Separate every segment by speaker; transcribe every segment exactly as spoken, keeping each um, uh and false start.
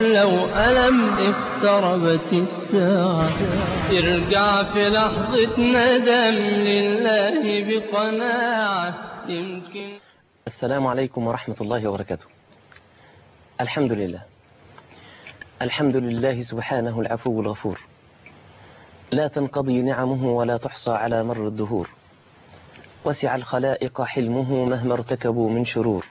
Speaker 1: لو ألم اقتربت الساعة ارجع في لحظة ندم لله بقناعة يمكن.
Speaker 2: السلام عليكم ورحمة الله وبركاته. الحمد لله الحمد لله سبحانه العفو الغفور، لا تنقضي نعمه ولا تحصى على مر الدهور، وسع الخلائق حلمه مهما ارتكبوا من شرور،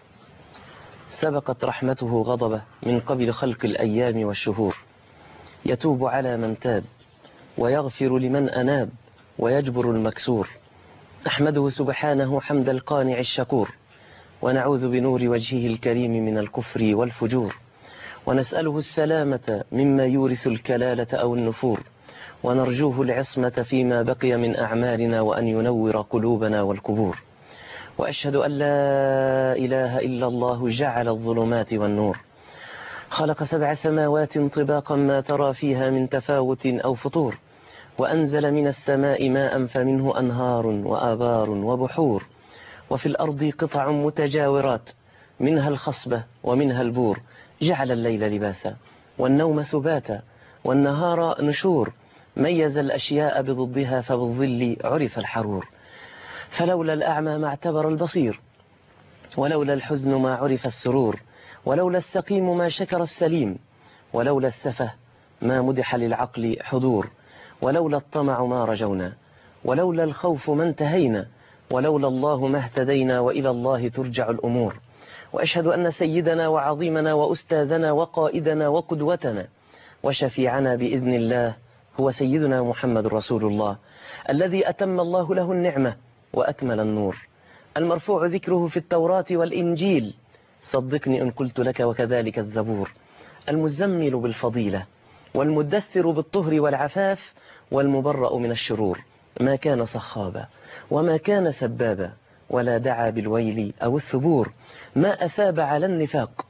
Speaker 2: سبقت رحمته غضبه من قبل خلق الأيام والشهور، يتوب على من تاب ويغفر لمن أناب ويجبر المكسور، نحمده سبحانه حمد القانع الشكور، ونعوذ بنور وجهه الكريم من الكفر والفجور، ونسأله السلامة مما يورث الكلالة أو النفور، ونرجوه العصمة فيما بقي من أعمالنا وأن ينور قلوبنا والقبور. وأشهد أن لا إله إلا الله جعل الظلمات والنور، خلق سبع سماوات طباقا ما ترى فيها من تفاوت أو فطور، وأنزل من السماء ماء فمنه أنهار وآبار وبحور، وفي الأرض قطع متجاورات منها الخصبة ومنها البور، جعل الليل لباسا والنوم سباتا والنهار نشور، ميز الأشياء بضدها فبالظل عرف الحرور، فلولا الأعمى ما اعتبر البصير، ولولا الحزن ما عرف السرور، ولولا السقيم ما شكر السليم، ولولا السفه ما مدح للعقل حضور، ولولا الطمع ما رجونا، ولولا الخوف ما انتهينا، ولولا الله ما اهتدينا، وإلى الله ترجع الأمور. وأشهد أن سيدنا وعظيمنا وأستاذنا وقائدنا وقدوتنا وشفيعنا بإذن الله هو سيدنا محمد رسول الله، الذي أتم الله له النعمة وأكمل النور، المرفوع ذكره في التوراة والإنجيل، صدقني إن قلت لك وكذلك الزبور، المزمل بالفضيلة والمدثر بالطهر والعفاف والمبرأ من الشرور، ما كان صخابا وما كان سبابا ولا دعا بالويل أو الثبور، ما أثاب على النفاق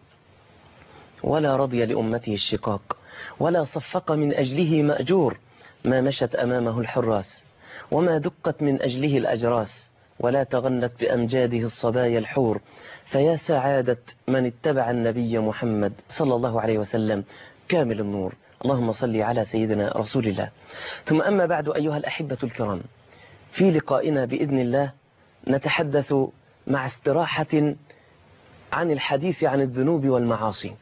Speaker 2: ولا رضي لأمته الشقاق، ولا صفق من أجله مأجور، ما مشت أمامه الحراس وما دقت من أجله الأجراس، ولا تغنت بأمجاده الصبايا الحور، فيا سعادة من اتبع النبي محمد صلى الله عليه وسلم كامل النور. اللهم صل على سيدنا رسول الله. ثم أما بعد أيها الأحبة الكرام، في لقائنا بإذن الله نتحدث مع استراحة عن الحديث عن الذنوب والمعاصي،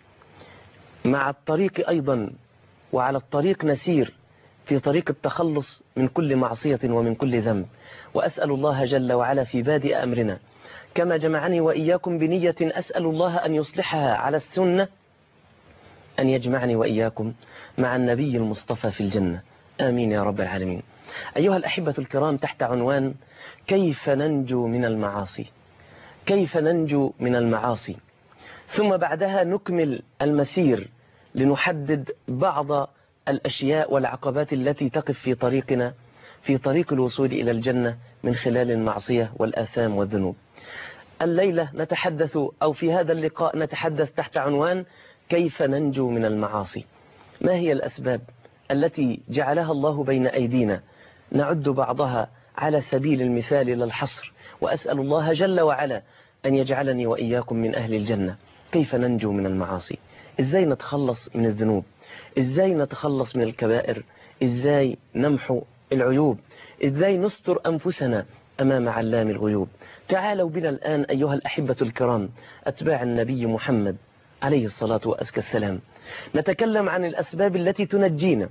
Speaker 2: مع الطريق أيضا وعلى الطريق نسير في طريق التخلص من كل معصية ومن كل ذنب، وأسأل الله جل وعلا في بادئ أمرنا كما جمعني وإياكم بنية أسأل الله أن يصلحها على السنة أن يجمعني وإياكم مع النبي المصطفى في الجنة، آمين يا رب العالمين. أيها الأحبة الكرام، تحت عنوان كيف ننجو من المعاصي، كيف ننجو من المعاصي، ثم بعدها نكمل المسير لنحدد بعض الأشياء والعقبات التي تقف في طريقنا في طريق الوصول إلى الجنة من خلال المعصية والآثام والذنوب. الليلة نتحدث أو في هذا اللقاء نتحدث تحت عنوان كيف ننجو من المعاصي. ما هي الأسباب التي جعلها الله بين أيدينا؟ نعد بعضها على سبيل المثال للحصر، وأسأل الله جل وعلا أن يجعلني وإياكم من أهل الجنة. كيف ننجو من المعاصي؟ إزاي نتخلص من الذنوب؟ إزاي نتخلص من الكبائر؟ إزاي نمحو العيوب؟ إزاي نستر أنفسنا أمام علام الغيوب؟ تعالوا بنا الآن أيها الأحبة الكرام أتباع النبي محمد عليه الصلاة وأزكى السلام، نتكلم عن الأسباب التي تنجينا،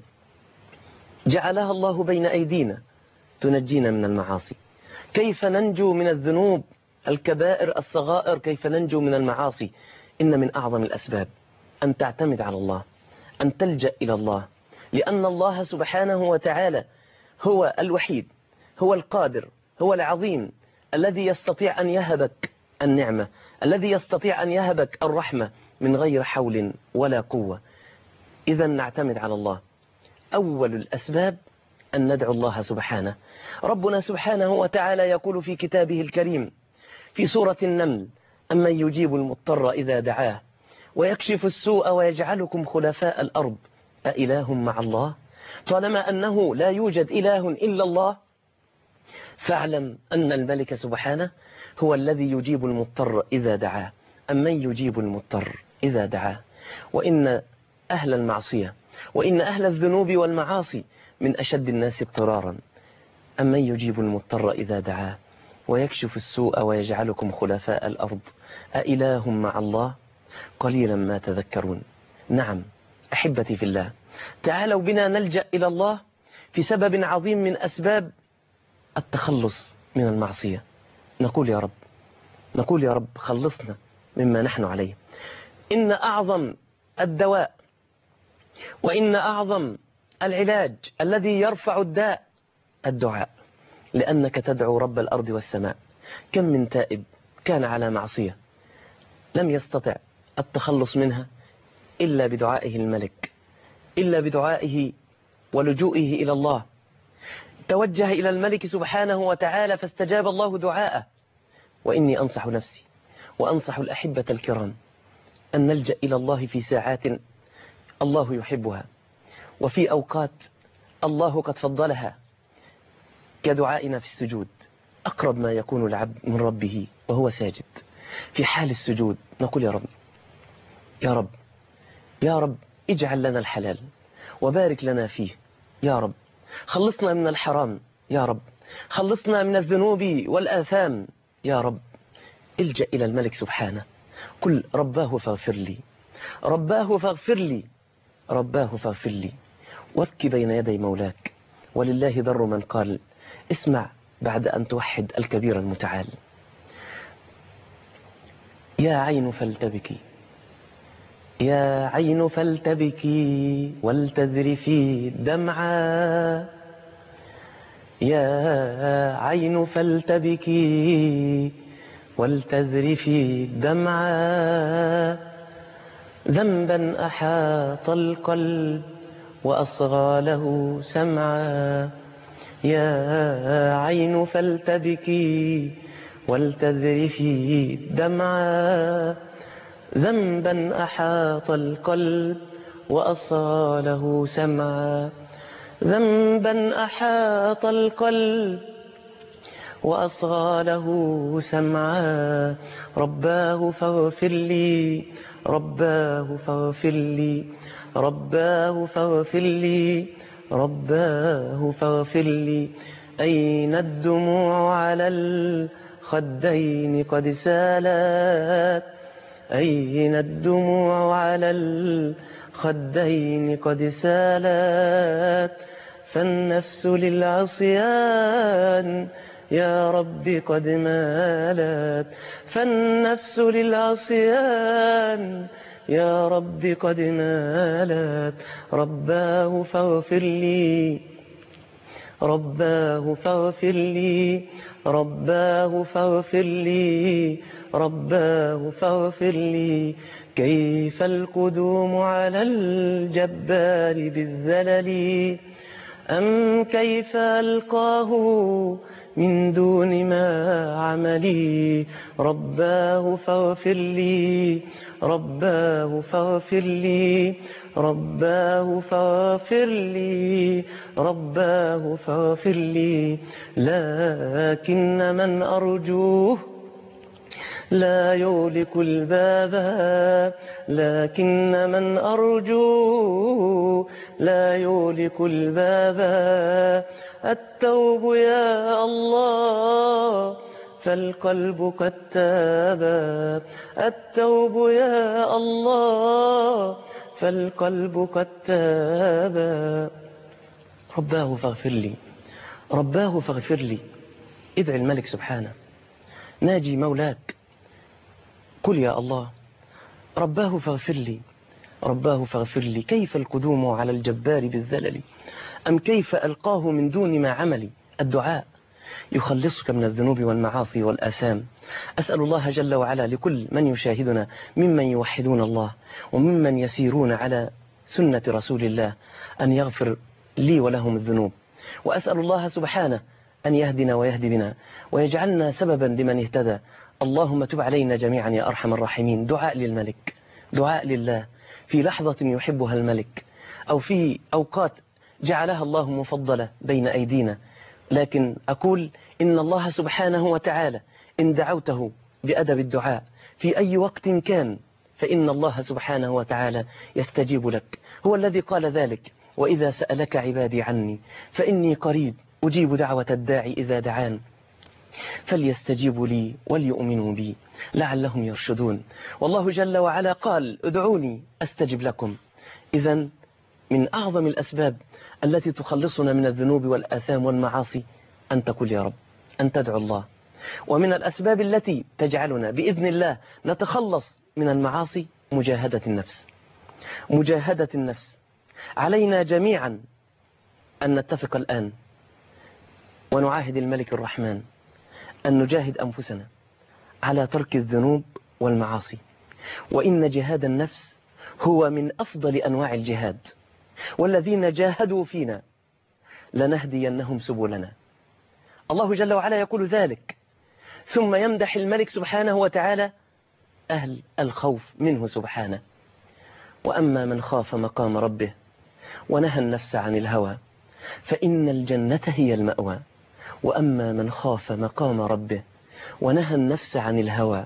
Speaker 2: جعلها الله بين أيدينا تنجينا من المعاصي. كيف ننجو من الذنوب الكبائر الصغائر؟ كيف ننجو من المعاصي؟ إن من أعظم الأسباب أن تعتمد على الله، أن تلجأ إلى الله، لأن الله سبحانه وتعالى هو الوحيد، هو القادر، هو العظيم، الذي يستطيع أن يهبك النعمة، الذي يستطيع أن يهبك الرحمة من غير حول ولا قوة. إذا نعتمد على الله. أول الأسباب أن ندعو الله سبحانه. ربنا سبحانه وتعالى يقول في كتابه الكريم في سورة النمل: أمن يجيب المضطر إذا دعاه ويكشف السوء ويجعلكم خلفاء الأرض أإله مع الله؟ طالما أنه لا يوجد إله إلا الله، فاعلم أن الملك سبحانه هو الذي يجيب المضطر إذا دعاه. أمن يجيب المضطر إذا دعاه. وإن أهل المعصية وإن أهل الذنوب والمعاصي من أشد الناس اضطرارا. أمن يجيب المضطر إذا دعاه ويكشف السوء ويجعلكم خلفاء الأرض أإله مع الله قليلا ما تذكرون. نعم أحبتي في الله، تعالوا بنا نلجأ إلى الله في سبب عظيم من أسباب التخلص من المعصية. نقول يا رب، نقول يا رب خلصنا مما نحن عليه. إن أعظم الدواء وإن أعظم العلاج الذي يرفع الداء الدعاء، لأنك تدعو رب الأرض والسماء. كم من تائب كان على معصية لم يستطع التخلص منها إلا بدعائه الملك، إلا بدعائه ولجوئه إلى الله. توجه إلى الملك سبحانه وتعالى فاستجاب الله دعاءه. وإني أنصح نفسي وأنصح الأحبة الكرام أن نلجأ إلى الله في ساعات الله يحبها، وفي أوقات الله قد فضلها، كدعائنا في السجود. أقرب ما يكون العبد من ربه وهو ساجد. في حال السجود نقول يا رب، يا رب، يا رب اجعل لنا الحلال وبارك لنا فيه. يا رب خلصنا من الحرام. يا رب خلصنا من الذنوب والآثام. يا رب الجأ إلى الملك سبحانه. قل رباه فاغفر لي، رباه فاغفر لي، رباه فاغفر لي، وابكي بين يدي مولاك. ولله ذر من قال اسمع بعد أن توحد الكبير المتعال. يا عين فلتبكي، يا عين فلتبكي ولتذرفي دمعا، يا عين فلتبكي ولتذرفي دمعا، ذنبا أحاط القلب وأصغى له سمعا. يا عين فلتبكي ولتذرفي دمعا، ذنبا أحاط القلب وأصغى له سمعا، ذنبا أحاط القلب وأصغى له سمعا. رباه فاغفر لي، رباه فاغفر لي، رباه فاغفر لي، رباه فاغفر لي. أين الدموع على الخدين قد سالت، أين الدموع على الخدين قد سالت، فالنفس للعصيان يا رب قد مالت، فالنفس للعصيان يا رب قد مالت. رباه فاغفر لي، رباه فاغفر لي، رباه فاغفر لي، رباه فاغفر لي. كيف القدوم على الجبار بالذلل، أم كيف ألقاه من دون ما عملي. رباه فاغفر لي، رباه فاغفر لي، رباه فاغفر لي، رباه فاغفر لي. لكن من أرجوه لا يغلق الباب، لكن من أرجوه لا يغلق الباب. التوب يا الله فالقلب قد تاب، التوب يا الله فالقلب قد تاب. رباه فاغفر لي، رباه فاغفر لي. ادعي الملك سبحانه، ناجي مولاك، قل يا الله رباه فاغفر لي، رباه فاغفر لي. كيف القدوم على الجبار بالذلل، أم كيف ألقاه من دون ما عملي. الدعاء يخلصك من الذنوب والمعاصي والآثام. أسأل الله جل وعلا لكل من يشاهدنا ممن يوحدون الله وممن يسيرون على سنة رسول الله أن يغفر لي ولهم الذنوب، وأسأل الله سبحانه أن يهدنا ويهدي بنا ويجعلنا سببا لمن اهتدى. اللهم تب علينا جميعا يا أرحم الراحمين. دعاء للملك، دعاء لله في لحظة يحبها الملك، أو في أوقات جعلها الله مفضلة بين أيدينا. لكن أقول إن الله سبحانه وتعالى إن دعوته بأدب الدعاء في أي وقت كان فإن الله سبحانه وتعالى يستجيب لك. هو الذي قال ذلك: وإذا سألك عبادي عني فإني قريب أجيب دعوة الداعي إذا دعان فليستجيبوا لي وليؤمنوا بي لعلهم يرشدون. والله جل وعلا قال: ادعوني أستجب لكم. إذن من أعظم الأسباب التي تخلصنا من الذنوب والآثام والمعاصي أن تقول يا رب، أن تدعو الله. ومن الأسباب التي تجعلنا بإذن الله نتخلص من المعاصي مجاهدة النفس. مجاهدة النفس علينا جميعا أن نتفق الآن ونعاهد الملك الرحمن أن نجاهد أنفسنا على ترك الذنوب والمعاصي. وإن جهاد النفس هو من أفضل أنواع الجهاد، والذين جاهدوا فينا لنهدينهم سبلنا. الله جل وعلا يقول ذلك، ثم يمدح الملك سبحانه وتعالى أهل الخوف منه سبحانه: وأما من خاف مقام ربه ونهى النفس عن الهوى فإن الجنة هي المأوى. وأما من خاف مقام ربه ونهى النفس عن الهوى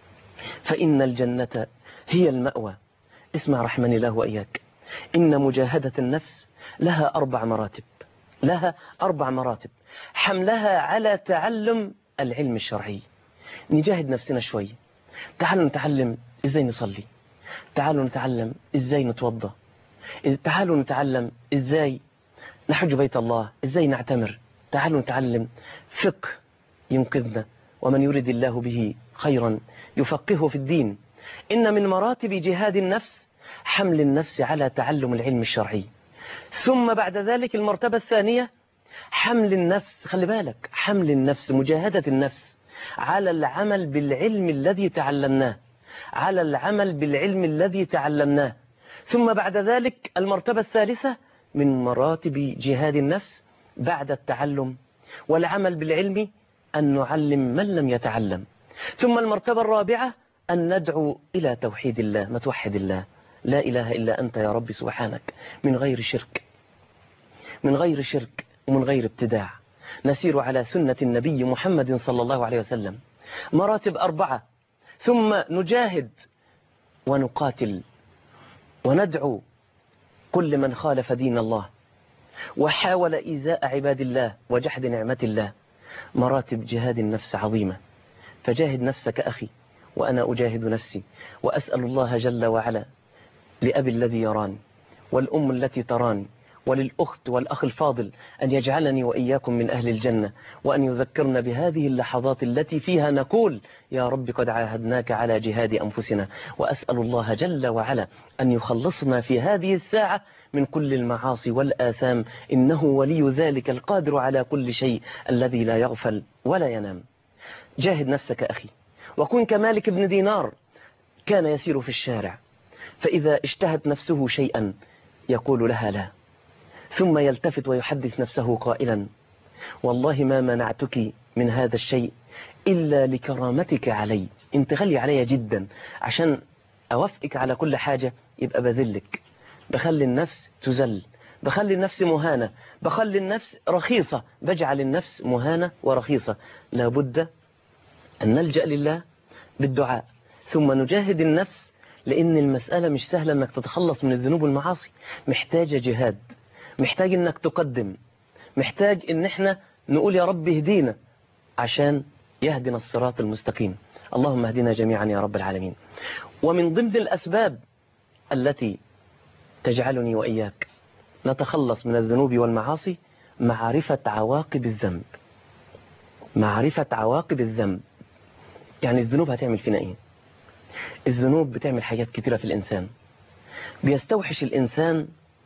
Speaker 2: فإن الجنة هي المأوى. اسمع رحمني الله وإياك، إن مجاهدة النفس لها أربع مراتب. لها أربع مراتب حملها على تعلم العلم الشرعي. نجاهد نفسنا شوي، تعالوا نتعلم إزاي نصلي، تعالوا نتعلم إزاي نتوضى، تعالوا نتعلم إزاي نحج بيت الله، إزاي نعتمر، تعالوا نتعلم فقه ينقذنا، ومن يريد الله به خيرا يفقهه في الدين. إن من مراتب جهاد النفس حمل النفس على تعلم العلم الشرعي. ثم بعد ذلك المرتبة الثانية حمل النفس، خلي بالك، حمل النفس، مجاهدة النفس على العمل بالعلم الذي تعلمناه، على العمل بالعلم الذي تعلمناه. ثم بعد ذلك المرتبة الثالثة من مراتب جهاد النفس بعد التعلم والعمل بالعلم أن نعلم من لم يتعلم. ثم المرتبة الرابعة أن ندعو إلى توحيد الله، ما توحد الله، لا إله إلا أنت يا رب سبحانك، من غير شرك، من غير شرك ومن غير ابتداع، نسير على سنة النبي محمد صلى الله عليه وسلم. مراتب أربعة. ثم نجاهد ونقاتل وندعو كل من خالف دين الله وحاول إيذاء عباد الله وجحد نعمة الله. مراتب جهاد النفس عظيمة، فجاهد نفسك أخي وأنا أجاهد نفسي، وأسأل الله جل وعلا لأبي الذي يراني والأم التي تراني وللأخت والأخ الفاضل أن يجعلني وإياكم من أهل الجنة، وأن يذكرنا بهذه اللحظات التي فيها نقول يا رب قد عاهدناك على جهاد أنفسنا. وأسأل الله جل وعلا أن يخلصنا في هذه الساعة من كل المعاصي والآثام، إنه ولي ذلك القادر على كل شيء الذي لا يغفل ولا ينام. جاهد نفسك أخي، وكن كمالك بن دينار كان يسير في الشارع، فإذا اشتهت نفسه شيئا يقول لها لا، ثم يلتفت ويحدث نفسه قائلا والله ما منعتك من هذا الشيء إلا لكرامتك علي، انت غالي علي جدا، عشان أوافقك على كل حاجة يبقى بذلك، بخلي النفس تزل، بخلي النفس مهانة، بخلي النفس رخيصة، بجعل النفس مهانة ورخيصة. لابد أن نلجأ لله بالدعاء ثم نجاهد النفس، لأن المسألة مش سهلة أنك تتخلص من الذنوب والمعاصي، محتاجة جهاد، محتاج أنك تقدم، محتاج أن احنا نقول يا رب اهدينا عشان يهدنا الصراط المستقيم. اللهم اهدنا جميعا يا رب العالمين. ومن ضمن الأسباب التي تجعلني وإياك نتخلص من الذنوب والمعاصي معرفة عواقب الذنب. معرفة عواقب الذنب يعني الذنوب هتعمل فينا ايه؟ الذنوب بتعمل حاجات كتيرة في الإنسان، بيستوحش الإنسان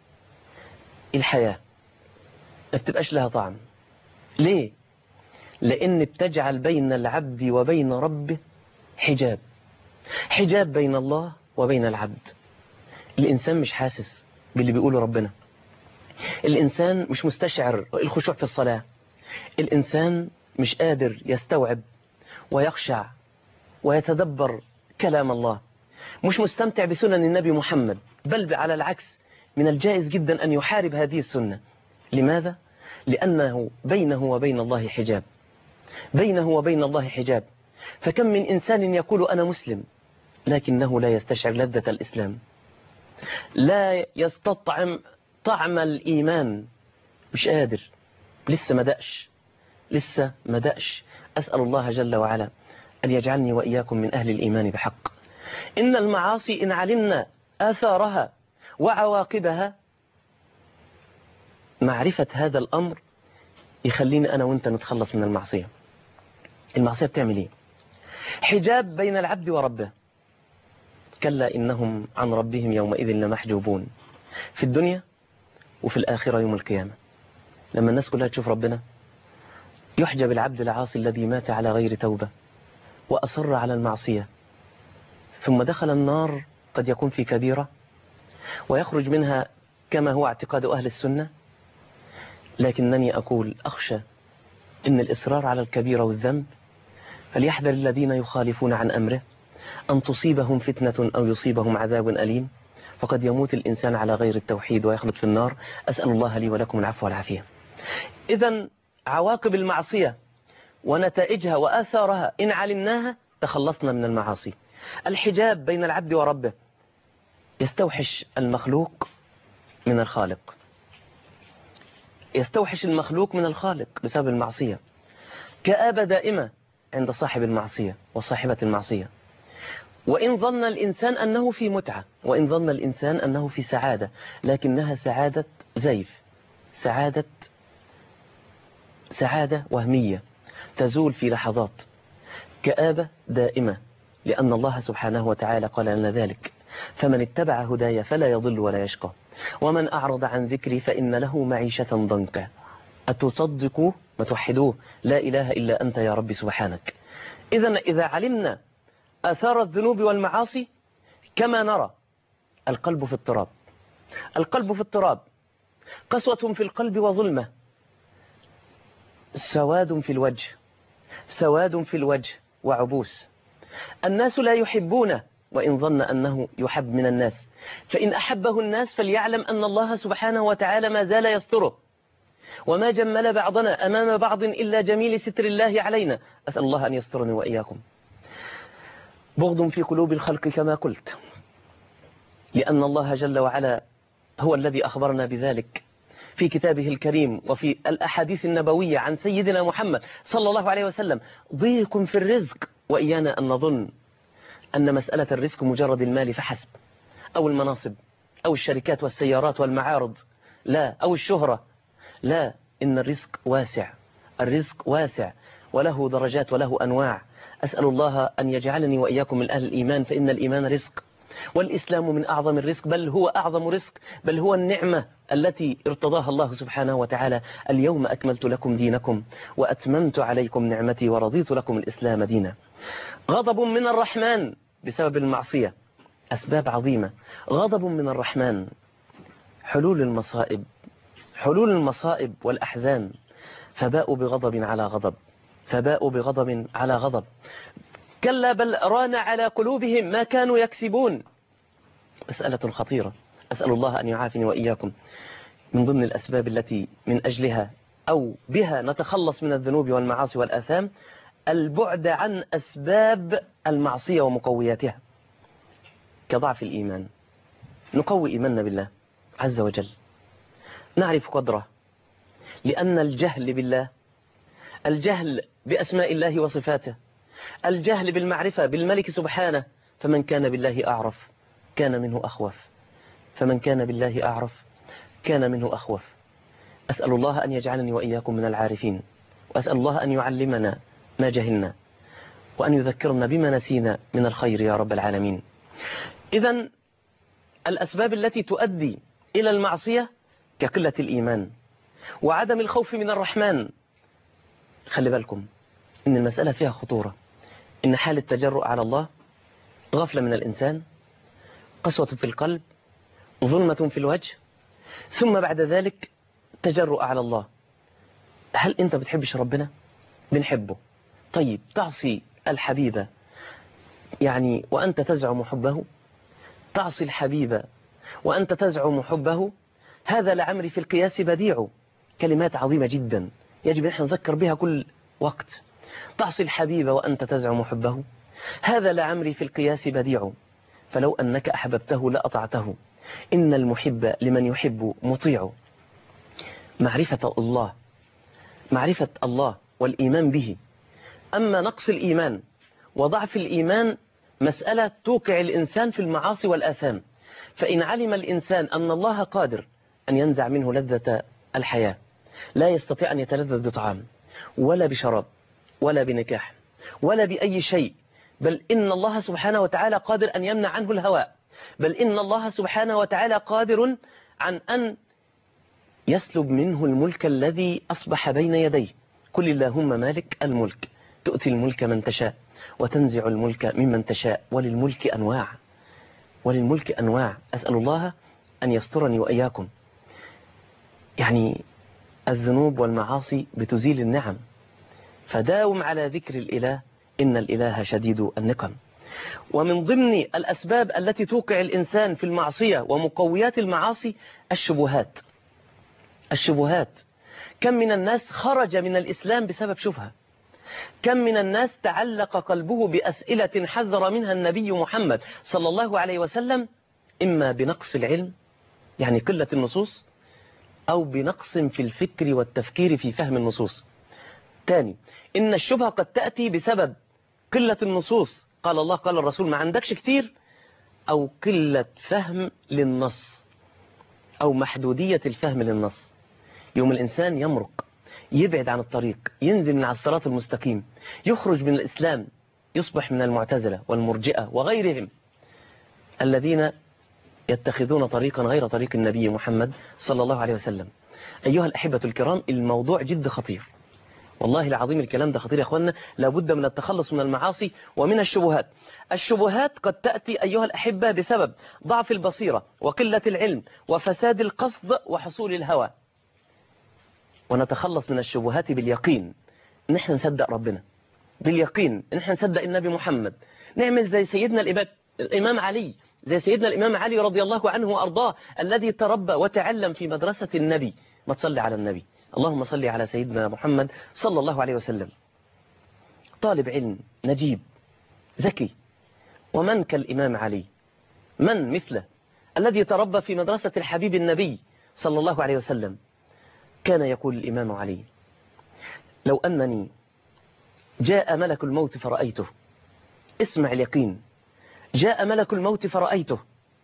Speaker 2: الحياة، ما بتبقاش لها طعم. ليه؟ لأن بتجعل بين العبد وبين ربه حجاب، حجاب بين الله وبين العبد. الإنسان مش حاسس باللي بيقوله ربنا، الإنسان مش مستشعر الخشوع في الصلاة، الإنسان مش قادر يستوعب ويخشع ويتدبر كلام الله، مش مستمتع بسنن النبي محمد، بل على العكس من الجائز جدا أن يحارب هذه السنة. لماذا؟ لأنه بينه وبين الله حجاب، بينه وبين الله حجاب. فكم من إنسان يقول أنا مسلم لكنه لا يستشعر لذة الإسلام، لا يستطعم طعم الإيمان، مش قادر، لسه ما دقش لسه ما دقش. أسأل الله جل وعلا أن يجعلني وإياكم من أهل الإيمان بحق. إن المعاصي إن علمنا آثارها وعواقبها، معرفة هذا الأمر يخليني أنا وإنت نتخلص من المعصية. المعصية بتعمل إيه؟ حجاب بين العبد وربه. كلا إنهم عن ربهم يومئذ لمحجوبون، في الدنيا وفي الآخرة يوم القيامة. لما الناس كلها تشوف ربنا، يحجب العبد العاصي الذي مات على غير توبة وأصر على المعصية، ثم دخل النار، قد يكون في كبيرة ويخرج منها كما هو اعتقاد أهل السنة. لكنني أقول أخشى إن الإصرار على الكبيرة والذنب، فليحذر الذين يخالفون عن أمره أن تصيبهم فتنة أو يصيبهم عذاب أليم، فقد يموت الإنسان على غير التوحيد ويخلد في النار. أسأل الله لي ولكم العفو والعافية. إذن عواقب المعصية ونتائجها وآثارها إن علمناها تخلصنا من المعاصي. الحجاب بين العبد وربه، يستوحش المخلوق من الخالق، يستوحش المخلوق من الخالق بسبب المعصية. كآبة دائمة عند صاحب المعصية وصاحبة المعصية. وإن ظن الإنسان أنه في متعة، وإن ظن الإنسان أنه في سعادة، لكنها سعادة زيف، سعادة سعادة وهمية تزول في لحظات. كآبة دائمة، لأن الله سبحانه وتعالى قال لنا ذلك: فمن اتبع هداي فلا يضل ولا يشقى، ومن أعرض عن ذكري فإن له معيشة ضنكا. أتصدقوا ما توحدوه، لا إله إلا أنت يا رب سبحانك. إذن إذا علمنا آثار الذنوب والمعاصي، كما نرى القلب في اضطراب، القلب في اضطراب، قسوة في القلب وظلمة، سواد في الوجه، سواد في الوجه وعبوس. الناس لا يحبونه وإن ظن أنه يحب من الناس، فإن أحبه الناس فليعلم أن الله سبحانه وتعالى ما زال يستره، وما جمل بعضنا أمام بعض إلا جميل ستر الله علينا. أسأل الله أن يسترني وإياكم. بغض في قلوب الخلق كما قلت، لأن الله جل وعلا هو الذي أخبرنا بذلك في كتابه الكريم وفي الأحاديث النبوية عن سيدنا محمد صلى الله عليه وسلم: ضيق في الرزق. وإيانا أن نظن أن مسألة الرزق مجرد المال فحسب، أو المناصب، أو الشركات والسيارات والمعارض، لا، أو الشهرة، لا. إن الرزق واسع، الرزق واسع وله درجات وله أنواع. أسأل الله أن يجعلني وإياكم من أهل الإيمان، فإن الإيمان رزق، والإسلام من أعظم الرزق، بل هو أعظم رزق، بل هو النعمة التي ارتضاها الله سبحانه وتعالى: اليوم أكملت لكم دينكم وأتممت عليكم نعمتي ورضيت لكم الإسلام دينا. غضب من الرحمن بسبب المعصية، أسباب عظيمة. غضب من الرحمن، حلول المصائب، حلول المصائب والأحزان، فباءوا بغضب على غضب، فباءوا بغضب على غضب. كلا بل ران على قلوبهم ما كانوا يكسبون. مسألة خطيرة، أسأل الله أن يعافني وإياكم. من ضمن الأسباب التي من أجلها أو بها نتخلص من الذنوب والمعاصي والآثام، البعد عن أسباب المعصية ومقوياتها، كضعف الإيمان. نقوي إيماننا بالله عز وجل، نعرف قدره، لأن الجهل بالله، الجهل بأسماء الله وصفاته، الجهل بالمعرفة بالملك سبحانه، فمن كان بالله أعرف كان منه أخوف، فمن كان بالله أعرف كان منه أخوف. أسأل الله أن يجعلني وإياكم من العارفين، وأسأل الله أن يعلمنا ما جهلنا، وأن يذكرنا بما نسينا من الخير يا رب العالمين. إذن الأسباب التي تؤدي إلى المعصية كقلة الإيمان وعدم الخوف من الرحمن. خلي بالكم إن المسألة فيها خطورة، إن حال التجرؤ على الله غفلة من الإنسان، قسوة في القلب، ظلمة في الوجه، ثم بعد ذلك تجرؤ على الله. هل أنت بتحبش ربنا؟ بنحبه، طيب تعصي الحبيبة يعني وأنت تزعم حبه؟ تعصي الحبيبة وأنت تزعم حبه؟ هذا لعمري في القياس بديع. كلمات عظيمة جدا يجب أن نذكر بها كل وقت. تعصي الحبيبة وأنت تزعم حبه، هذا لعمري في القياس بديع، فلو أنك أحببته لأطعته، إن المحب لمن يحب مطيع. معرفة الله، معرفة الله والإيمان به. أما نقص الإيمان وضعف الإيمان مسألة توقع الإنسان في المعاصي والآثام. فإن علم الإنسان أن الله قادر أن ينزع منه لذة الحياة، لا يستطيع أن يتلذذ بطعام ولا بشراب ولا بنكاح ولا بأي شيء، بل إن الله سبحانه وتعالى قادر أن يمنع عنه الهواء، بل إن الله سبحانه وتعالى قادر عن أن يسلب منه الملك الذي أصبح بين يديه. قل اللهم مالك الملك تؤتي الملك من تشاء وتنزع الملك ممن تشاء وللملك أنواع، وللملك أنواع. أسأل الله أن يسترني وإياكم. يعني الذنوب والمعاصي بتزيل النعم، فداوم على ذكر الإله، إن الإله شديد النقم. ومن ضمن الأسباب التي توقع الإنسان في المعصية ومقويات المعاصي الشبهات. الشبهات، كم من الناس خرج من الإسلام بسبب شبهة، كم من الناس تعلق قلبه بأسئلة حذر منها النبي محمد صلى الله عليه وسلم، إما بنقص العلم يعني قلة النصوص، أو بنقص في الفكر والتفكير في فهم النصوص. تاني، إن الشبهة قد تأتي بسبب قلة النصوص، قال الله قال الرسول ما عندكش كتير، أو قلة فهم للنص أو محدودية الفهم للنص. يوم الإنسان يمرق، يبعد عن الطريق، ينزل من على الصراط المستقيم، يخرج من الإسلام، يصبح من المعتزلة والمرجئة وغيرهم الذين يتخذون طريقا غير طريق النبي محمد صلى الله عليه وسلم. أيها الأحبة الكرام، الموضوع جد خطير، والله العظيم الكلام ده خطير يا أخوانا. لابد من التخلص من المعاصي ومن الشبهات. الشبهات قد تأتي أيها الأحبة بسبب ضعف البصيرة وقلة العلم وفساد القصد وحصول الهوى. ونتخلص من الشبهات باليقين، نحن نصدق ربنا، باليقين نحن نصدق النبي محمد، نعمل زي سيدنا الإمام علي، زي سيدنا الإمام علي رضي الله عنه وأرضاه الذي تربى وتعلم في مدرسة النبي. ما تصلي على النبي، اللهم صل على سيدنا محمد صلى الله عليه وسلم. طالب علم نجيب ذكي، ومن كالإمام علي؟ من مثله الذي تربى في مدرسة الحبيب النبي صلى الله عليه وسلم؟ كان يقول الإمام علي: لو أنني جاء ملك الموت فرأيته، اسمع اليقين، جاء ملك الموت فرأيته،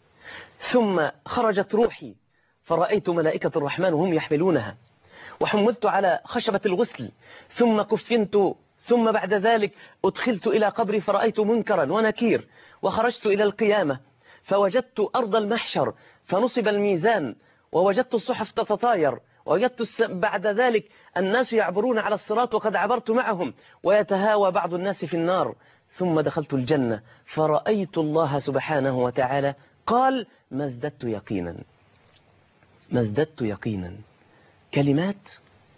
Speaker 2: ثم خرجت روحي فرأيت ملائكة الرحمن وهم يحملونها، وحملت على خشبة الغسل، ثم كفنت، ثم بعد ذلك أدخلت إلى قبري فرأيت منكرا ونكير، وخرجت إلى القيامة فوجدت أرض المحشر فنصب الميزان، ووجدت الصحف تتطاير، ووجدت بعد ذلك الناس يعبرون على الصراط وقد عبرت معهم، ويتهاوى بعض الناس في النار، ثم دخلت الجنة فرأيت الله سبحانه وتعالى. قال: ما ازددت يقينا، ما ازددت يقينا. كلمات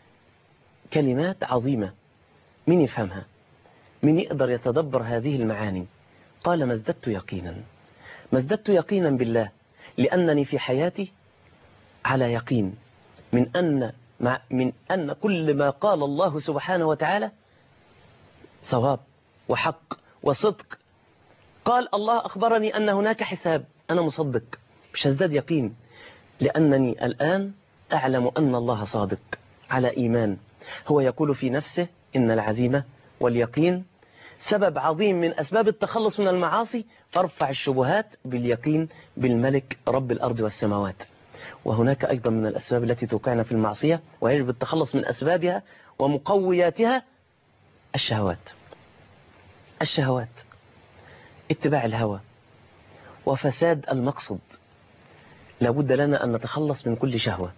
Speaker 2: كلمات عظيمة، من يفهمها؟ من يقدر يتدبر هذه المعاني؟ قال: ما ازددت يقينا، ما ازددت يقينا بالله، لأنني في حياتي على يقين من أن من أن كل ما قال الله سبحانه وتعالى صواب وحق وصدق. قال الله أخبرني أن هناك حساب، أنا مصدق، مش هزداد يقين، لأنني الآن أعلم أن الله صادق على إيمان. هو يقول في نفسه إن العزيمة واليقين سبب عظيم من أسباب التخلص من المعاصي، فارفع الشبهات باليقين بالملك رب الأرض والسماوات. وهناك أيضا من الأسباب التي توقعنا في المعصية ويجب التخلص من أسبابها ومقوياتها: الشهوات. الشهوات، اتباع الهوى وفساد المقصد. لابد لنا أن نتخلص من كل شهوة،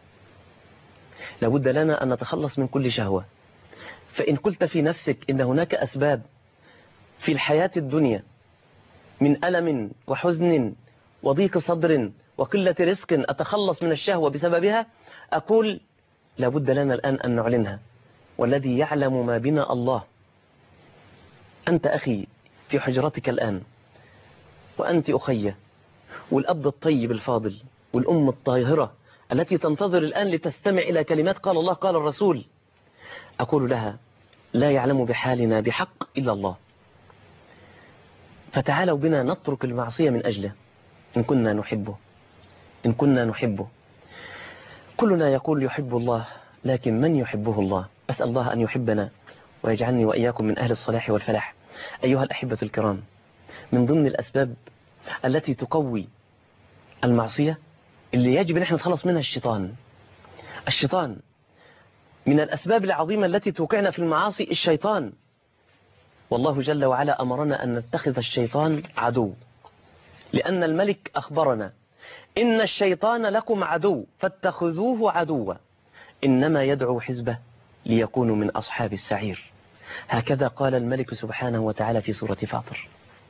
Speaker 2: لابد لنا أن نتخلص من كل شهوة. فإن قلت في نفسك إن هناك أسباب في الحياة الدنيا من ألم وحزن وضيق صدر وقلة رزق أتخلص من الشهوة بسببها، أقول لابد لنا الآن أن نعلنها، والذي يعلم ما بنا الله. أنت أخي في حجرتك الآن، وأنت أخية، والأب الطيب الفاضل، والأم الطاهرة التي تنتظر الآن لتستمع إلى كلمات قال الله قال الرسول. أقول لها: لا يعلم بحالنا بحق إلا الله. فتعالوا بنا نترك المعصية من أجله إن كنا نحبه إن كنا نحبه. كلنا يقول يحب الله، لكن من يحبه الله؟ أسأل الله أن يحبنا ويجعلني وإياكم من أهل الصلاح والفلاح. أيها الأحبة الكرام، من ضمن الأسباب التي تقوي المعصية اللي يجب أن احنا نتخلص منها الشيطان. الشيطان من الأسباب العظيمة التي توقعنا في المعاصي الشيطان. والله جل وعلا أمرنا أن نتخذ الشيطان عدو، لأن الملك أخبرنا إن الشيطان لكم عدو فاتخذوه عدوا إنما يدعو حزبه ليكونوا من أصحاب السعير. هكذا قال الملك سبحانه وتعالى في سورة فاطر،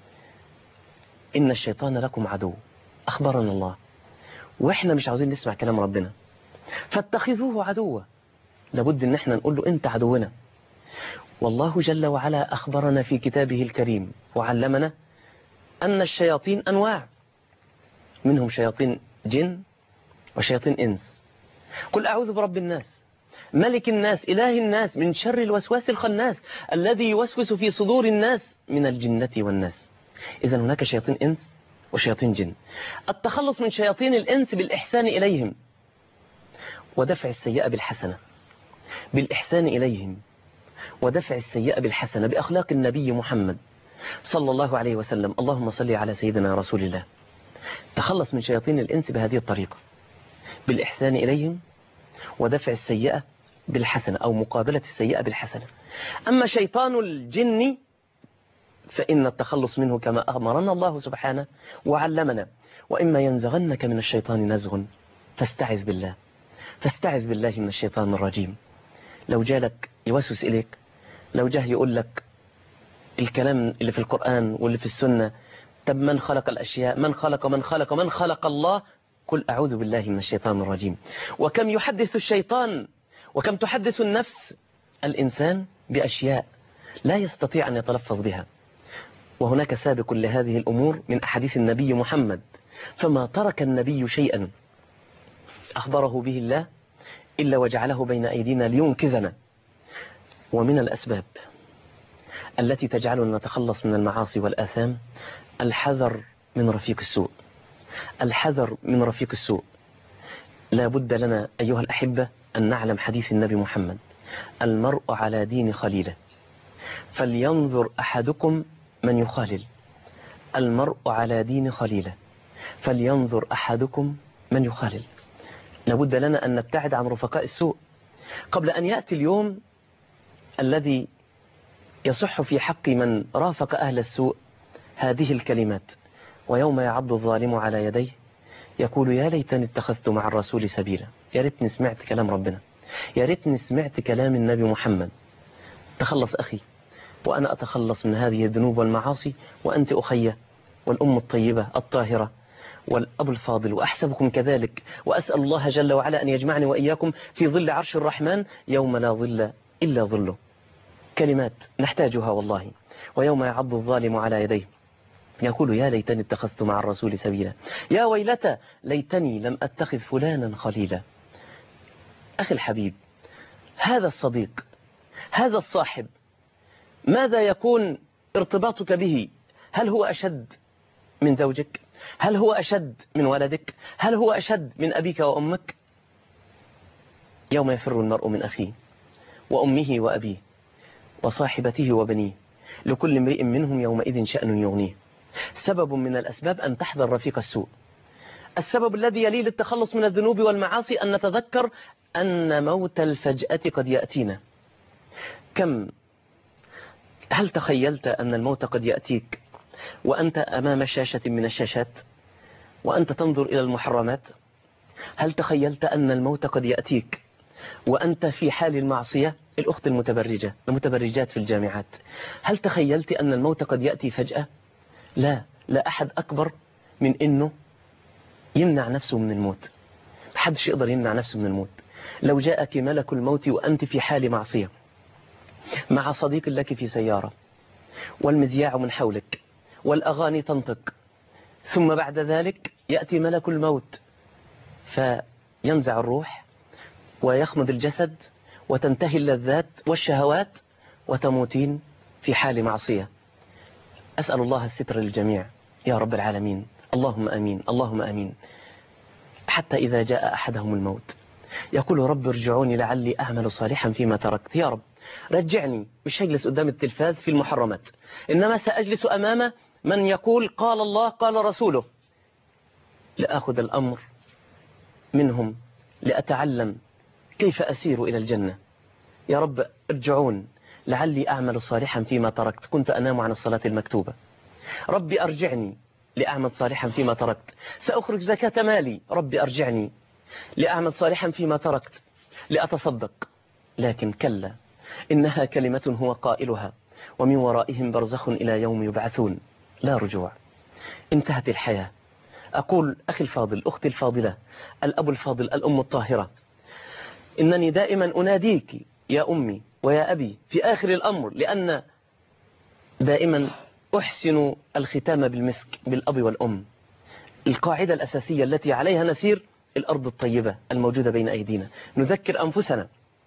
Speaker 2: إن الشيطان لكم عدو، أخبرنا الله، وإحنا مش عاوزين نسمع كلام ربنا، فاتخذوه عدوا، لابد إن احنا نقول له أنت عدونا. والله جل وعلا أخبرنا في كتابه الكريم وعلمنا أن الشياطين أنواع، منهم شياطين جن وشياطين إنس. قل أعوذ برب الناس ملك الناس إله الناس من شر الوسواس الخناس الذي يوسوس في صدور الناس من الجنة والناس. إذن هناك شياطين إنس وشياطين جن. التخلص من شياطين الإنس بالإحسان إليهم ودفع السيئة بالحسنة، بالإحسان إليهم ودفع السيئة بالحسنة بأخلاق النبي محمد صلى الله عليه وسلم. اللهم صل على سيدنا رسول الله. تخلص من شياطين الإنس بهذه الطريقة، بالإحسان إليهم ودفع السيئة بالحسنة أو مقابلة السيئة بالحسنة. أما شيطان الجن فإن التخلص منه كما أمرنا الله سبحانه وعلمنا، وإما ينزغنك من الشيطان نزغ فاستعذ بالله، فاستعذ بالله من الشيطان الرجيم. لو جالك يوسوس إليك، لو جاه يقول لك الكلام اللي في القرآن واللي في السنة، طب من خلق الأشياء، من خلق من خلق من خلق الله، قل أعوذ بالله من الشيطان الرجيم. وكم يحدث الشيطان وكم تحدث النفس الإنسان بأشياء لا يستطيع أن يتلفظ بها، وهناك سابق لهذه الأمور من أحاديث النبي محمد، فما ترك النبي شيئا أخبره به الله إلا وجعله بين أيدينا لينقذنا. ومن الأسباب التي تجعلنا نتخلص من المعاصي والآثام الحذر من رفيق السوء. الحذر من رفيق السوء. لا بد لنا أيها الأحبة أن نعلم حديث النبي محمد، المرء على دين خليله فلينظر أحدكم من يخالل. المرء على دين خليله فلينظر أحدكم من يخالل. لابد لنا أن نبتعد عن رفقاء السوء قبل أن يأتي اليوم الذي يصح في حق من رافق أهل السوء هذه الكلمات: ويوم يعض الظالم على يديه يقول يا ليتني اتخذت مع الرسول سبيلا. يا ريتني سمعت كلام ربنا، يا ريتني سمعت كلام النبي محمد. تخلص أخي وأنا أتخلص من هذه الذنوب والمعاصي، وأنت أخية والأم الطيبة الطاهرة والأب الفاضل، وأحسبكم كذلك، وأسأل الله جل وعلا أن يجمعني وإياكم في ظل عرش الرحمن يوم لا ظل إلا ظله. كلمات نحتاجها والله. ويوم يعض الظالم على يديه يقول يا ليتني اتخذت مع الرسول سبيلا، يا ويلتى ليتني لم أتخذ فلانا خليلا. أخي الحبيب، هذا الصديق، هذا الصاحب، ماذا يكون ارتباطك به؟ هل هو أشد من زوجك؟ هل هو أشد من ولدك؟ هل هو أشد من أبيك وأمك؟ يوم يفر المرء من أخيه وأمه وأبيه وصاحبته وبنيه لكل امرئ منهم يومئذ شأن يغنيه. سبب من الأسباب أن تحذر رفيق السوء. السبب الذي يلي للتخلص من الذنوب والمعاصي أن نتذكر أن موت الفجأة قد يأتينا. كم هل تخيلت أن الموت قد يأتيك وأنت أمام شاشة من الشاشات وأنت تنظر إلى المحرمات؟ هل تخيلت أن الموت قد يأتيك وأنت في حال المعصية؟ الأخت المتبرجة، المتبرجات في الجامعات، هل تخيلت أن الموت قد يأتي فجأة؟ لا، لا أحد أكبر من أنه يمنع نفسه من الموت. محدش يقدر يمنع نفسه من الموت. لو جاءك ملك الموت وأنت في حال معصية مع صديق لك في سيارة والمذياع من حولك والأغاني تنطق، ثم بعد ذلك يأتي ملك الموت فينزع الروح ويخمد الجسد وتنتهي اللذات والشهوات وتموتين في حال معصية، أسأل الله الستر للجميع يا رب العالمين. اللهم أمين اللهم أمين. حتى إذا جاء أحدهم الموت يقول رب ارجعوني لعلي أعمل صالحا فيما تركت. يا رب رجعني، مش هجلس قدام التلفاز في المحرمات، إنما سأجلس أمام من يقول قال الله قال رسوله، لأخذ الأمر منهم لأتعلم كيف أسير إلى الجنة. يا رب ارجعون لعلي أعمل صالحا فيما تركت، كنت أنام عن الصلاة المكتوبة. ربي أرجعني لأعمل صالحا فيما تركت، سأخرج زكاة مالي. ربي أرجعني لأعمل صالحا فيما تركت، لأتصدق. لكن كلا إنها كلمة هو قائلها ومن ورائهم برزخ إلى يوم يبعثون. لا رجوع، انتهت الحياة. أقول أخي الفاضل، أختي الفاضلة، الأب الفاضل، الأم الطاهرة، إنني دائما أناديك يا أمي ويا أبي في آخر الأمر، لأن دائما أحسن الختام بالمسك بالأب والأم. القاعدة الأساسية التي عليها نسير الأرض الطيبة الموجودة بين أيدينا. نذكر أنفسنا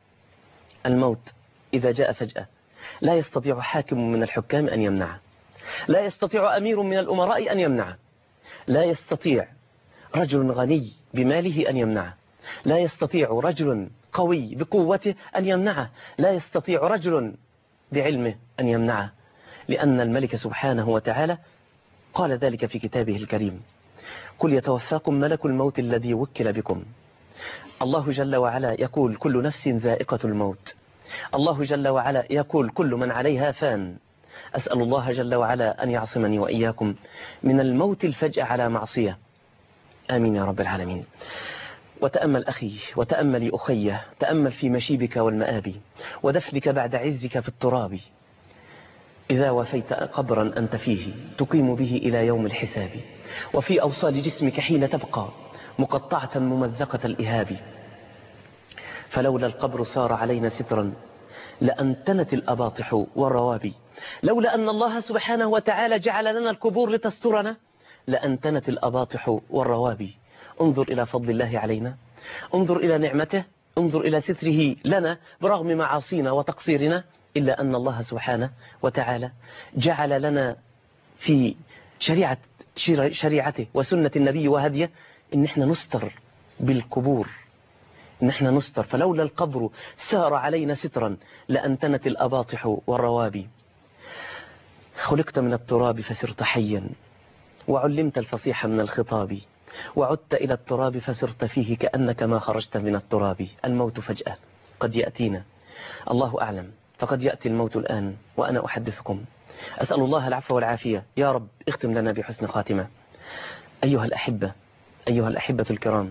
Speaker 2: الموت إذا جاء فجأة لا يستطيع حاكم من الحكام أن يمنعه، لا يستطيع أمير من الأمراء أن يمنعه، لا يستطيع رجل غني بماله أن يمنعه، لا يستطيع رجل قوي بقوته أن يمنعه، لا يستطيع رجل بعلمه أن يمنعه، لأن الملك سبحانه وتعالى قال ذلك في كتابه الكريم: قل يتوفاكم ملك الموت الذي وكل بكم. الله جل وعلا يقول: كل نفس ذائقة الموت. الله جل وعلا يقول: كل من عليها فان. أسأل الله جل وعلا أن يعصمني وإياكم من الموت الفجأة على معصية. آمين يا رب العالمين. وتأمل أخي وتأملي أخيه، تأمل في مشيبك والمآب ودفنك بعد عزك في التراب. إذا وفيت قبرا أنت فيه تقيم به إلى يوم الحساب، وفي أوصال جسمك حين تبقى مقطعة ممزقة الإهاب. فلولا القبر صار علينا سترا لأنتنت الأباطح والروابي. لولا أن الله سبحانه وتعالى جعل لنا القبور لتسترنا لأنتنت الأباطح والروابي. انظر إلى فضل الله علينا، انظر إلى نعمته، انظر إلى ستره لنا برغم معاصينا وتقصيرنا، إلا أن الله سبحانه وتعالى جعل لنا في شريعة شريعته وسنة النبي وهديه إن احنا نستر بالقبور، إن احنا نستر. فلولا القبر سار علينا سترا لأنتنت الأباطح والروابي. خلقت من التراب فسرت حيا، وعلمت الفصيح من الخطاب، وعدت إلى التراب فسرت فيه كأنك ما خرجت من التراب. الموت فجأة قد يأتينا، الله أعلم، فقد يأتي الموت الآن وأنا أحدثكم. أسأل الله العفو والعافية. يا رب اختم لنا بحسن خاتمة. أيها الأحبة، أيها الأحبة الكرام،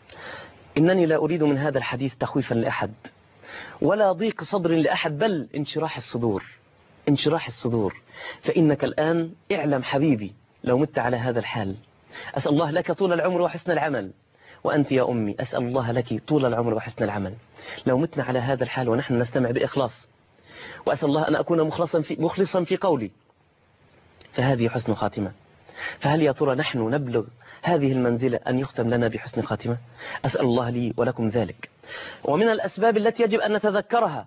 Speaker 2: إنني لا أريد من هذا الحديث تخويفا لأحد ولا ضيق صدر لأحد، بل انشراح الصدور، انشراح الصدور. فإنك الآن اعلم حبيبي لو مت على هذا الحال، أسأل الله لك طول العمر وحسن العمل. وأنت يا أمي أسأل الله لك طول العمر وحسن العمل. لو متنا على هذا الحال ونحن نستمع بإخلاص، وأسأل الله أن أكون مخلصا في, مخلصا في قولي، فهذه حسن خاتمة. فهل يا ترى نحن نبلغ هذه المنزلة أن يختم لنا بحسن خاتمة؟ أسأل الله لي ولكم ذلك. ومن الأسباب التي يجب أن نتذكرها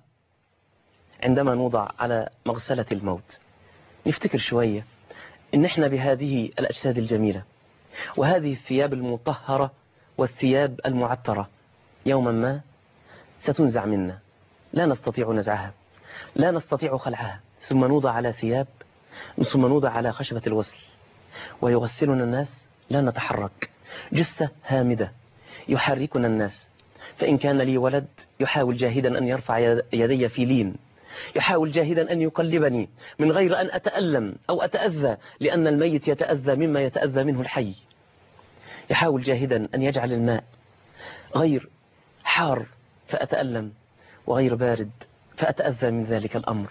Speaker 2: عندما نوضع على مغسلة الموت، نفتكر شوية إن احنا بهذه الأجساد الجميلة وهذه الثياب المطهرة والثياب المعطرة يوما ما ستنزع منا، لا نستطيع نزعها، لا نستطيع خلعها، ثم نوضع على ثياب، ثم نوضع على خشبة الوصل، ويغسلنا الناس، لا نتحرك، جثة هامدة يحركنا الناس. فإن كان لي ولد يحاول جاهدا أن يرفع يدي في لين، يحاول جاهدا أن يقلبني من غير أن أتألم أو أتأذى، لأن الميت يتأذى مما يتأذى منه الحي. يحاول جاهدا أن يجعل الماء غير حار فأتألم، وغير بارد فأتأذى من ذلك الأمر.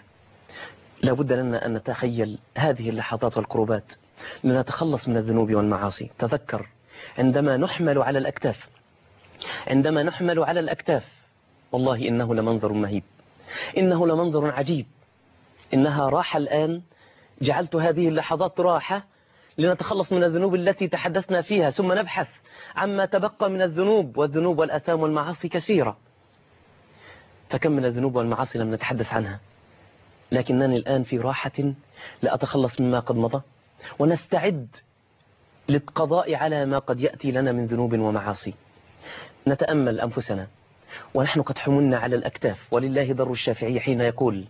Speaker 2: لا بد لنا أن نتخيل هذه اللحظات والقربات لنتخلص من الذنوب والمعاصي. تذكر عندما نحمل على الأكتاف، عندما نحمل على الأكتاف، والله إنه لمنظر مهيب، إنه لمنظر عجيب. إنها راحة الآن، جعلت هذه اللحظات راحة لنتخلص من الذنوب التي تحدثنا فيها، ثم نبحث عما تبقى من الذنوب، والذنوب والأثام والمعاصي كثيرة. فكم من الذنوب والمعاصي لم نتحدث عنها، لكنني الآن في راحة لأتخلص مما قد مضى ونستعد للقضاء على ما قد يأتي لنا من ذنوب ومعاصي. نتأمل أنفسنا ونحن قد حملنا على الأكتاف، ولله در الشافعي حين يقول: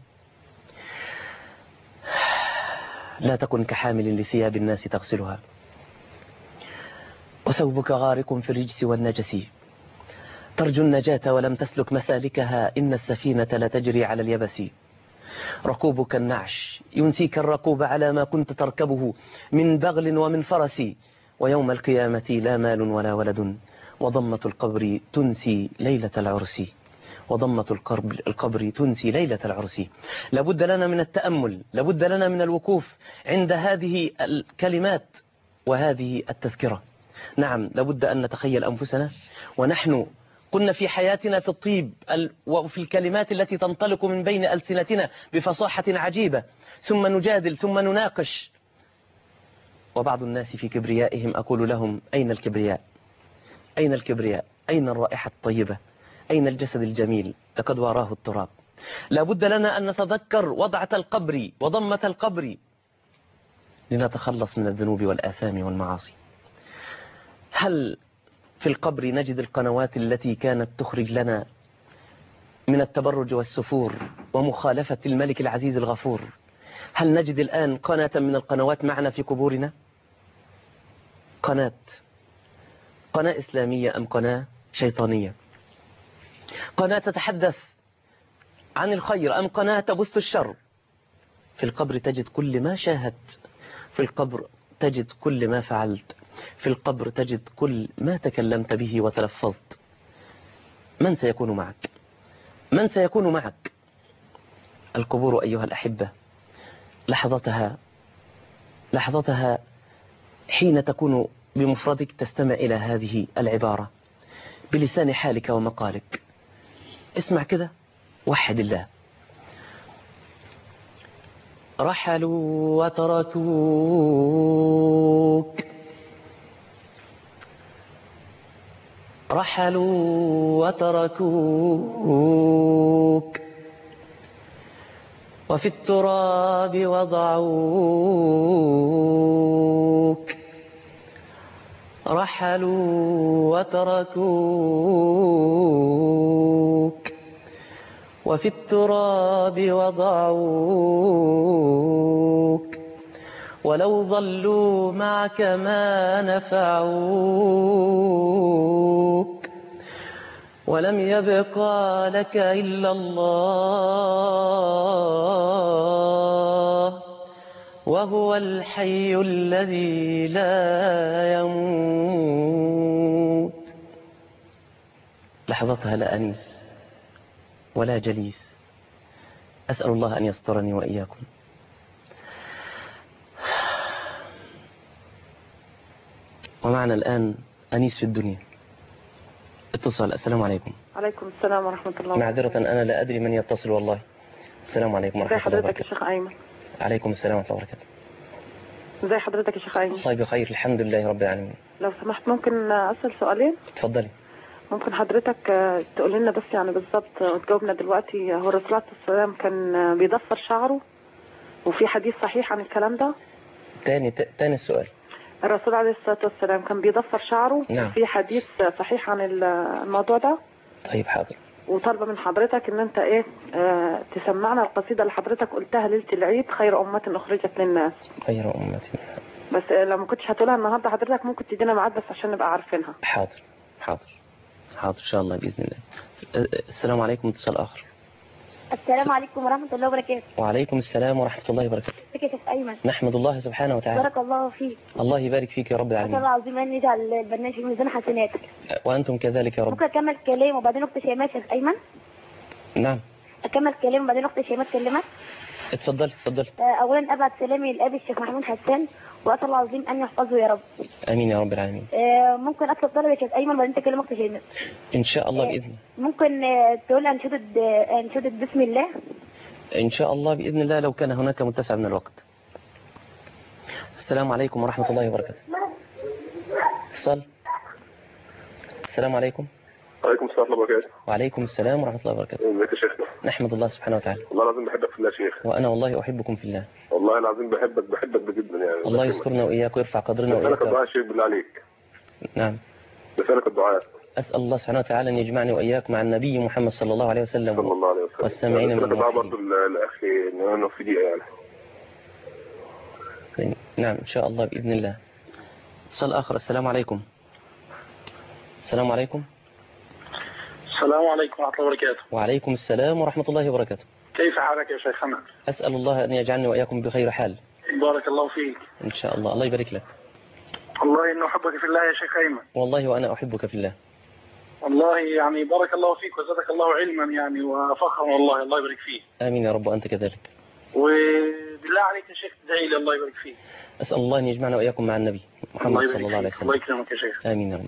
Speaker 2: لا تكن كحامل لثياب الناس تغسلها وثوبك غارق في الرجس والنجس، ترجو النجاة ولم تسلك مسالكها، إن السفينة لا تجري على اليبس، ركوبك النعش ينسيك الركوب على ما كنت تركبه من بغل ومن فرس، ويوم القيامة لا مال ولا ولد، وضمة القبر تنسي ليلة العرس، وضمة القبر, القبر تنسي ليلة العرس. لابد لنا من التأمل، لابد لنا من الوقوف عند هذه الكلمات وهذه التذكرة. نعم، لابد أن نتخيل أنفسنا ونحن كنا في حياتنا في الطيب وفي الكلمات التي تنطلق من بين ألسنتنا بفصاحة عجيبة، ثم نجادل ثم نناقش، وبعض الناس في كبريائهم أقول لهم: أين الكبرياء؟ أين الكبرياء؟ أين الرائحة الطيبة؟ أين الجسد الجميل؟ لقد واراه التراب. لابد لنا أن نتذكر وضعة القبر وضمة القبر لنتخلص من الذنوب والآثام والمعاصي. هل في القبر نجد القنوات التي كانت تخرج لنا من التبرج والسفور ومخالفة الملك العزيز الغفور؟ هل نجد الآن قناة من القنوات معنا في قبورنا؟ قناة قناة إسلامية أم قناة شيطانية؟ قناة تتحدث عن الخير أم قناة تبث الشر؟ في القبر تجد كل ما شاهدت، في القبر تجد كل ما فعلت، في القبر تجد كل ما تكلمت به وتلفظت. من سيكون معك؟ من سيكون معك؟ القبور أيها الأحبة لحظتها لحظتها حين تكون بمفردك تستمع إلى هذه العبارة بلسان حالك ومقالك. اسمع كده، وحد الله. رحلوا وتركوك، رحلوا وتركوك، وفي التراب وضعوك، رحلوا وتركوك، وفي التراب وضعوك، ولو ظلوا معك ما نفعوك، ولم يبقى لك إلا الله، وهو الحي الذي لا يموت. لحظتها لا أنيس ولا جليس. أسأل الله أن يسترني وإياكم. ومعنا الآن أنيس في الدنيا. اتصال. السلام عليكم.
Speaker 3: عليكم السلام ورحمة الله.
Speaker 2: معذرة أنا لا أدري من يتصل والله. السلام عليكم ورحمة الله وبركاته.
Speaker 3: ازي حضرتك يا شيخ أيمن؟
Speaker 2: عليكم السلام ورحمة الله وبركاته.
Speaker 3: ازي حضرتك يا شيخ أيمن؟
Speaker 2: طيب بخير الحمد لله رب العالمين.
Speaker 3: لو سمحت ممكن أسأل سؤالين؟
Speaker 2: تفضلي.
Speaker 3: ممكن حضرتك تقول لنا بس يعني بالضبط وتجاوبنا دلوقتي، هو الرسول عليه الصلاة والسلام كان بيضفر شعره وفي حديث صحيح عن الكلام ده؟
Speaker 2: تاني تاني السؤال.
Speaker 3: الرسول عليه الصلاة والسلام كان بيضفر شعره.
Speaker 2: نعم.
Speaker 3: وفي حديث صحيح عن الموضوع ده؟
Speaker 2: طيب حاضر.
Speaker 3: وطالبة من حضرتك ان انت ايه آه تسمعنا القصيدة اللي حضرتك قلتها ليلة العيد: خير أمة أخرجت للناس.
Speaker 2: خير أمة.
Speaker 3: بس لو ما كنتش هتقولها النهاردة حضرتك ممكن تدينا ميعاد بس عشان نبقى عارفينها.
Speaker 2: حاضر حاضر حاضر إن شاء الله بإذن الله. السلام عليكم. اتصال آخر.
Speaker 4: السلام عليكم ورحمة الله وبركاته.
Speaker 2: وعليكم السلام ورحمة الله وبركاته.
Speaker 4: ازيك يا شيخ أيمن؟
Speaker 2: نحمد الله سبحانه وتعالى.
Speaker 4: بارك الله فيك.
Speaker 2: الله يبارك فيك يا رب العالمين.
Speaker 4: الله العظيم أن يجعل البرنامج في ميزان حسناتك.
Speaker 2: وأنتم كذلك يا رب.
Speaker 4: ممكن أكمل كلام وبعدين أخت شيماء يا شيخ أيمن؟
Speaker 2: نعم.
Speaker 4: أكمل كلام وبعدين أخت شيماء تكلمك؟
Speaker 2: اتفضل اتفضل.
Speaker 4: أولا أبعت سلامي لأبي الشيخ محمود حسان وأسأل الله العظيم أن يحفظه يا رب.
Speaker 2: آمين يا رب العالمين.
Speaker 4: ممكن أطلب طلب يا شيخ أيمن وبعدين تكلم أخت شيماء؟
Speaker 2: إن شاء الله بإذن الله.
Speaker 4: ممكن تقول أنشدة أنشدة بسم الله؟
Speaker 2: إن شاء الله بإذن الله لو كان هناك متسع من الوقت. السلام عليكم ورحمة الله وبركاته. اتصال. السلام عليكم.
Speaker 5: وعليكم السلام ورحمة الله وبركاته.
Speaker 2: وعليكم السلام ورحمة الله وبركاته.
Speaker 5: ازيك يا شيخنا؟
Speaker 2: نحمد الله سبحانه وتعالى.
Speaker 5: والله العظيم بحبك في الله يا شيخ.
Speaker 2: وأنا والله أحبكم في الله.
Speaker 5: والله العظيم بحبك بحبك جدا يعني.
Speaker 2: الله يسترنا وإياك ويرفع قدرنا
Speaker 5: وإياك. بسألك الدعاء يا شيخ بالله عليك.
Speaker 2: نعم.
Speaker 5: بسألك الدعاء.
Speaker 2: أسأل الله سبحانه وتعالى أن يجمعني وإياك مع النبي محمد صلى الله عليه وسلم
Speaker 5: صلى الله عليه وسلم
Speaker 2: والسامعين من
Speaker 5: الموحدين. بسألك برضه الأخي إنه في دقيقة
Speaker 2: يعني. نعم إن شاء الله بإذن الله. اتصال آخر. السلام عليكم. السلام عليكم.
Speaker 6: السلام عليكم ورحمة الله وبركاته.
Speaker 2: وعليكم السلام ورحمة الله وبركاته.
Speaker 6: كيف حالك يا شيخنا؟
Speaker 2: أسأل الله أن يجعلني وإياكم بخير حال.
Speaker 6: بارك الله فيك.
Speaker 2: إن شاء الله. الله يبارك لك.
Speaker 6: والله إنه أحبك في الله يا شيخ أيمن.
Speaker 2: والله وأنا أحبك في الله.
Speaker 6: والله يعني بارك الله فيك وزادك الله علما يعني وفخرا والله. الله يبارك فيك.
Speaker 2: آمين يا رب وأنت كذلك.
Speaker 6: وبالله عليك يا شيخ تدعي لي. الله يبارك فيك.
Speaker 2: أسأل الله أن يجمعنا وإياكم مع النبي محمد صلى الله عليه وسلم.
Speaker 6: الله يكرمك يا شيخ.
Speaker 2: آمين يا رب.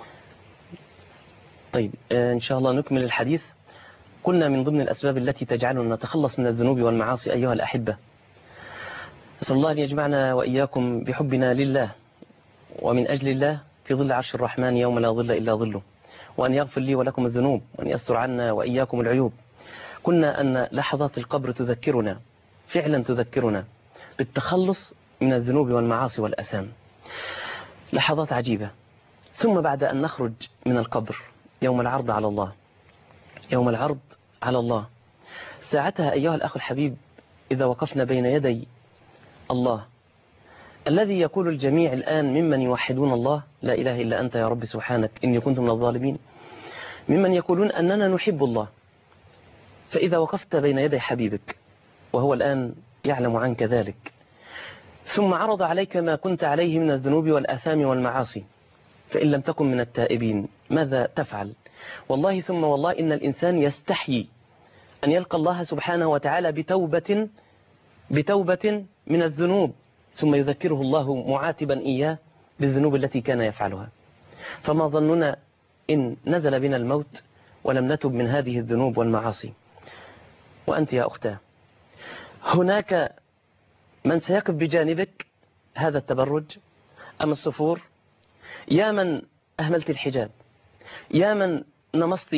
Speaker 2: طيب إن شاء الله نكمل الحديث. قلنا من ضمن الأسباب التي تجعلنا نتخلص من الذنوب والمعاصي أيها الأحبة، أسأل الله أن يجمعنا وإياكم بحبنا لله ومن أجل الله في ظل عرش الرحمن يوم لا ظل إلا ظله، وأن يغفر لي ولكم الذنوب وأن يستر عنا وإياكم العيوب. قلنا أن لحظات القبر تذكرنا فعلا تذكرنا بالتخلص من الذنوب والمعاصي والأثام، لحظات عجيبة. ثم بعد أن نخرج من القبر يوم العرض على الله، يوم العرض على الله، ساعتها أيها الأخ الحبيب إذا وقفنا بين يدي الله الذي يقول الجميع الآن ممن يوحدون الله لا إله إلا أنت يا رب سبحانك إني كنت من الظالمين، ممن يقولون أننا نحب الله، فإذا وقفت بين يدي حبيبك وهو الآن يعلم عنك ذلك، ثم عرض عليك ما كنت عليه من الذنوب والآثام والمعاصي، فإن لم تكن من التائبين ماذا تفعل؟ والله ثم والله إن الإنسان يستحيي أن يلقى الله سبحانه وتعالى بتوبة بتوبة من الذنوب، ثم يذكره الله معاتبا إياه بالذنوب التي كان يفعلها. فما ظننا إن نزل بنا الموت ولم نتب من هذه الذنوب والمعاصي؟ وأنت يا أختاه هناك من سيقف بجانبك هذا التبرج أم الصفور؟ يا من أهملت الحجاب، يا من نمصت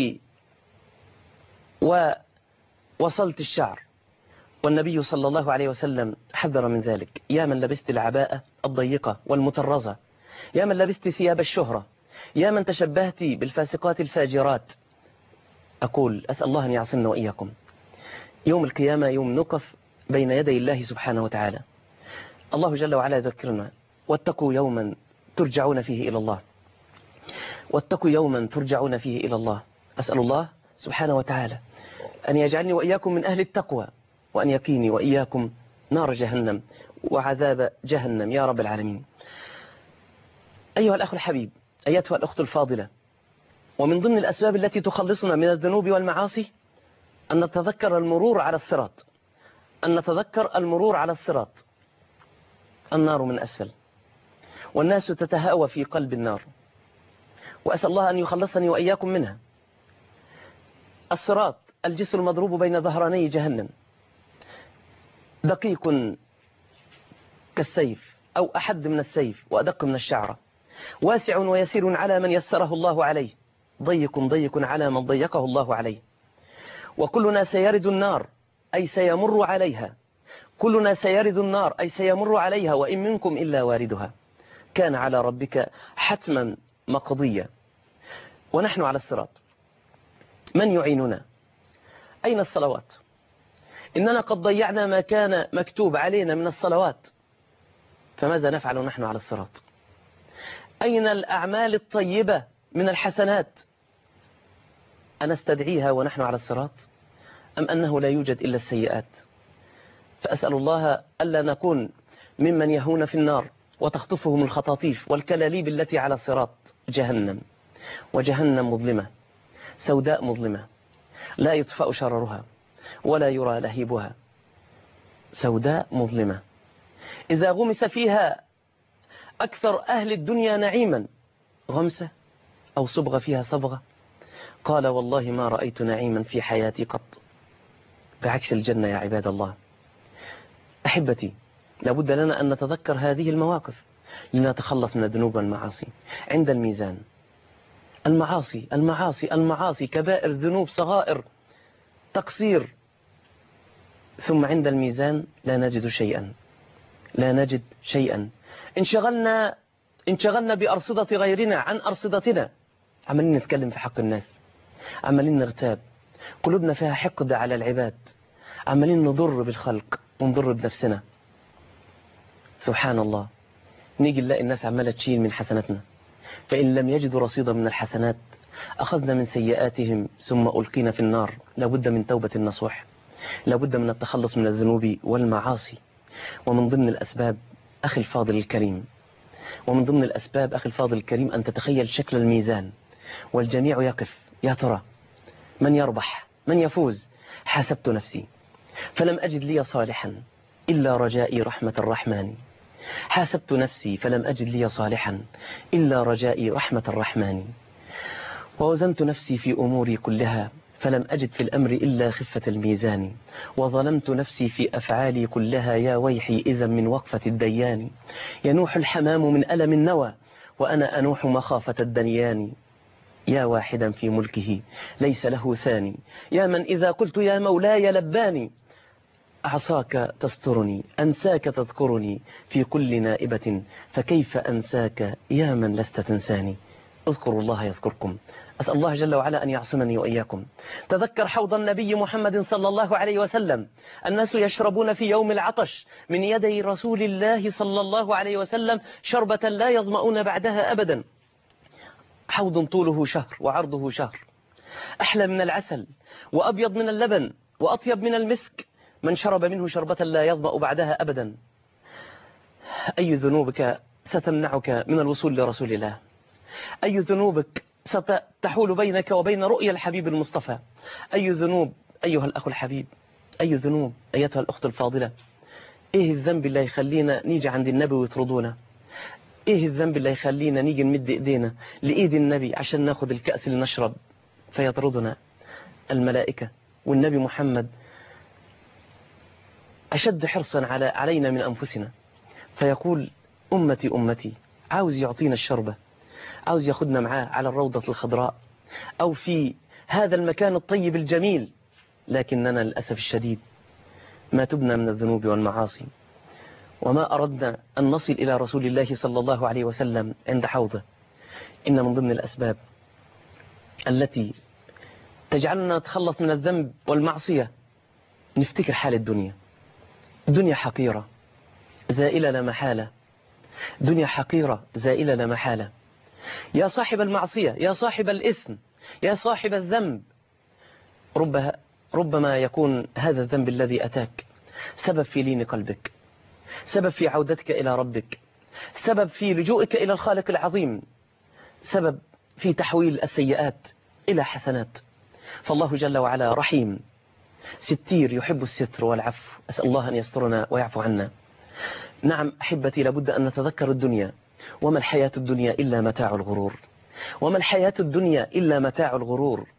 Speaker 2: ووصلت الشعر والنبي صلى الله عليه وسلم حذر من ذلك، يا من لبست العباءة الضيقة والمطرزة، يا من لبست ثياب الشهرة، يا من تشبهت بالفاسقات الفاجرات. أقول أسأل الله أن يعصمنا وإياكم. يوم القيامة يوم نقف بين يدي الله سبحانه وتعالى، الله جل وعلا يذكرنا واتقوا يوما ترجعون فيه إلى الله، واتقوا يوما ترجعون فيه إلى الله. أسأل الله سبحانه وتعالى أن يجعلني وإياكم من أهل التقوى، وأن يقيني وإياكم نار جهنم وعذاب جهنم يا رب العالمين. أيها الأخ الحبيب، أيتها الأخت الفاضلة، ومن ضمن الأسباب التي تخلصنا من الذنوب والمعاصي أن نتذكر المرور على الصراط، أن نتذكر المرور على الصراط. النار من أسفل والناس تتهاوى في قلب النار، وأسأل الله أن يخلصني وإياكم منها. الصراط الجسر المضروب بين ظهراني جهنم، دقيق كالسيف أو أحد من السيف وأدق من الشعرة، واسع ويسير على من يسره الله عليه، ضيق ضيق على من ضيقه الله عليه. وكلنا سيرد النار أي سيمر عليها، كلنا سيرد النار أي سيمر عليها، وإن منكم إلا واردها، كان على ربك حتما مقضيا. ونحن على الصراط من يعيننا؟ أين الصلوات؟ إننا قد ضيعنا ما كان مكتوب علينا من الصلوات، فماذا نفعل نحن على الصراط؟ أين الأعمال الطيبة من الحسنات؟ أنستدعيها ونحن على الصراط أم أنه لا يوجد إلا السيئات؟ فأسأل الله ألا نكون ممن يهون في النار وتخطفهم الخطاطيف والكلاليب التي على صراط جهنم. وجهنم مظلمة سوداء مظلمة لا يطفأ شررها ولا يرى لهيبها، سوداء مظلمة إذا غمس فيها أكثر أهل الدنيا نعيما غمسة أو صبغة فيها صبغة، قال والله ما رأيت نعيما في حياتي قط، بعكس الجنة يا عباد الله. أحبتي، لابد لنا أن نتذكر هذه المواقف لنتخلص من الذنوب والمعاصي. عند الميزان المعاصي المعاصي المعاصي، كبائر، ذنوب، صغائر، تقصير، ثم عند الميزان لا نجد شيئا، لا نجد شيئا. انشغلنا انشغلنا بأرصدة غيرنا عن أرصدتنا، عمالين نتكلم في حق الناس، عمالين نغتاب، قلوبنا فيها حقد على العباد، عمالين نضر بالخلق ونضر بنفسنا. سبحان الله، نيجي نلاقي الناس عمالة تشيل من حسناتنا، فإن لم يجدوا رصيدا من الحسنات أخذنا من سيئاتهم ثم ألقينا في النار. لابد من توبة نصوح، لابد من التخلص من الذنوب والمعاصي. ومن ضمن الأسباب أخي الفاضل الكريم ومن ضمن الأسباب أخي الفاضل الكريم أن تتخيل شكل الميزان والجميع يقف، يا ترى من يربح، من يفوز؟ حاسبت نفسي فلم أجد لي صالحا إلا رجائي رحمة الرحمن، حاسبت نفسي فلم أجد لي صالحا إلا رجائي رحمة الرحمن، ووزنت نفسي في أموري كلها فلم أجد في الأمر إلا خفة الميزان، وظلمت نفسي في أفعالي كلها يا ويحي إذا من وقفة الديان، ينوح الحمام من ألم النوى وأنا أنوح مخافة الدنيان، يا واحدا في ملكه ليس له ثاني، يا من إذا قلت يا مولاي لباني، أعصاك تسترني أنساك تذكرني في كل نائبة، فكيف أنساك يا من لست تنساني، اذكروا الله يذكركم. أسأل الله جل وعلا أن يعصمني وإياكم. تذكر حوض النبي محمد صلى الله عليه وسلم، الناس يشربون في يوم العطش من يدي رسول الله صلى الله عليه وسلم شربة لا يظمؤون بعدها أبدا. حوض طوله شهر وعرضه شهر، أحلى من العسل وأبيض من اللبن وأطيب من المسك، من شرب منه شربة لا يظمأ بعدها أبدا. أي ذنوبك ستمنعك من الوصول لرسول الله؟ أي ذنوبك ستحول بينك وبين رؤيا الحبيب المصطفى؟ أي ذنوب أيها الأخ الحبيب، أي ذنوب أيتها الأخت الفاضلة؟ إيه الذنب اللي يخلينا نيجي عند النبي ويطردونا؟ إيه الذنب اللي يخلينا نيجي نمد إيدينا لإيد النبي عشان ناخد الكأس اللي نشرب فيطردنا الملائكة؟ والنبي محمد أشد حرصا على علينا من أنفسنا، فيقول أمتي أمتي، عاوز يعطينا الشربة، عاوز ياخدنا معاه على الروضة الخضراء أو في هذا المكان الطيب الجميل، لكننا للأسف الشديد ما تبنا من الذنوب والمعاصي، وما أردنا أن نصل إلى رسول الله صلى الله عليه وسلم عند حوضه. إن من ضمن الأسباب التي تجعلنا نتخلص من الذنب والمعصية نفتكر حال الدنيا. دنيا حقيرة زائلة لا محالة، دنيا حقيرة زائلة لا محالة. يا صاحب المعصية، يا صاحب الإثم، يا صاحب الذنب، رب ربما يكون هذا الذنب الذي أتاك سبب في لين قلبك، سبب في عودتك إلى ربك، سبب في لجوئك إلى الخالق العظيم، سبب في تحويل السيئات إلى حسنات. فالله جل وعلا رحيم ستير يحب الستر والعفو، أسأل الله أن يسترنا ويعفو عنا. نعم أحبتي، لابد أن نتذكر الدنيا، وما الحياة الدنيا إلا متاع الغرور، وما الحياة الدنيا إلا متاع الغرور.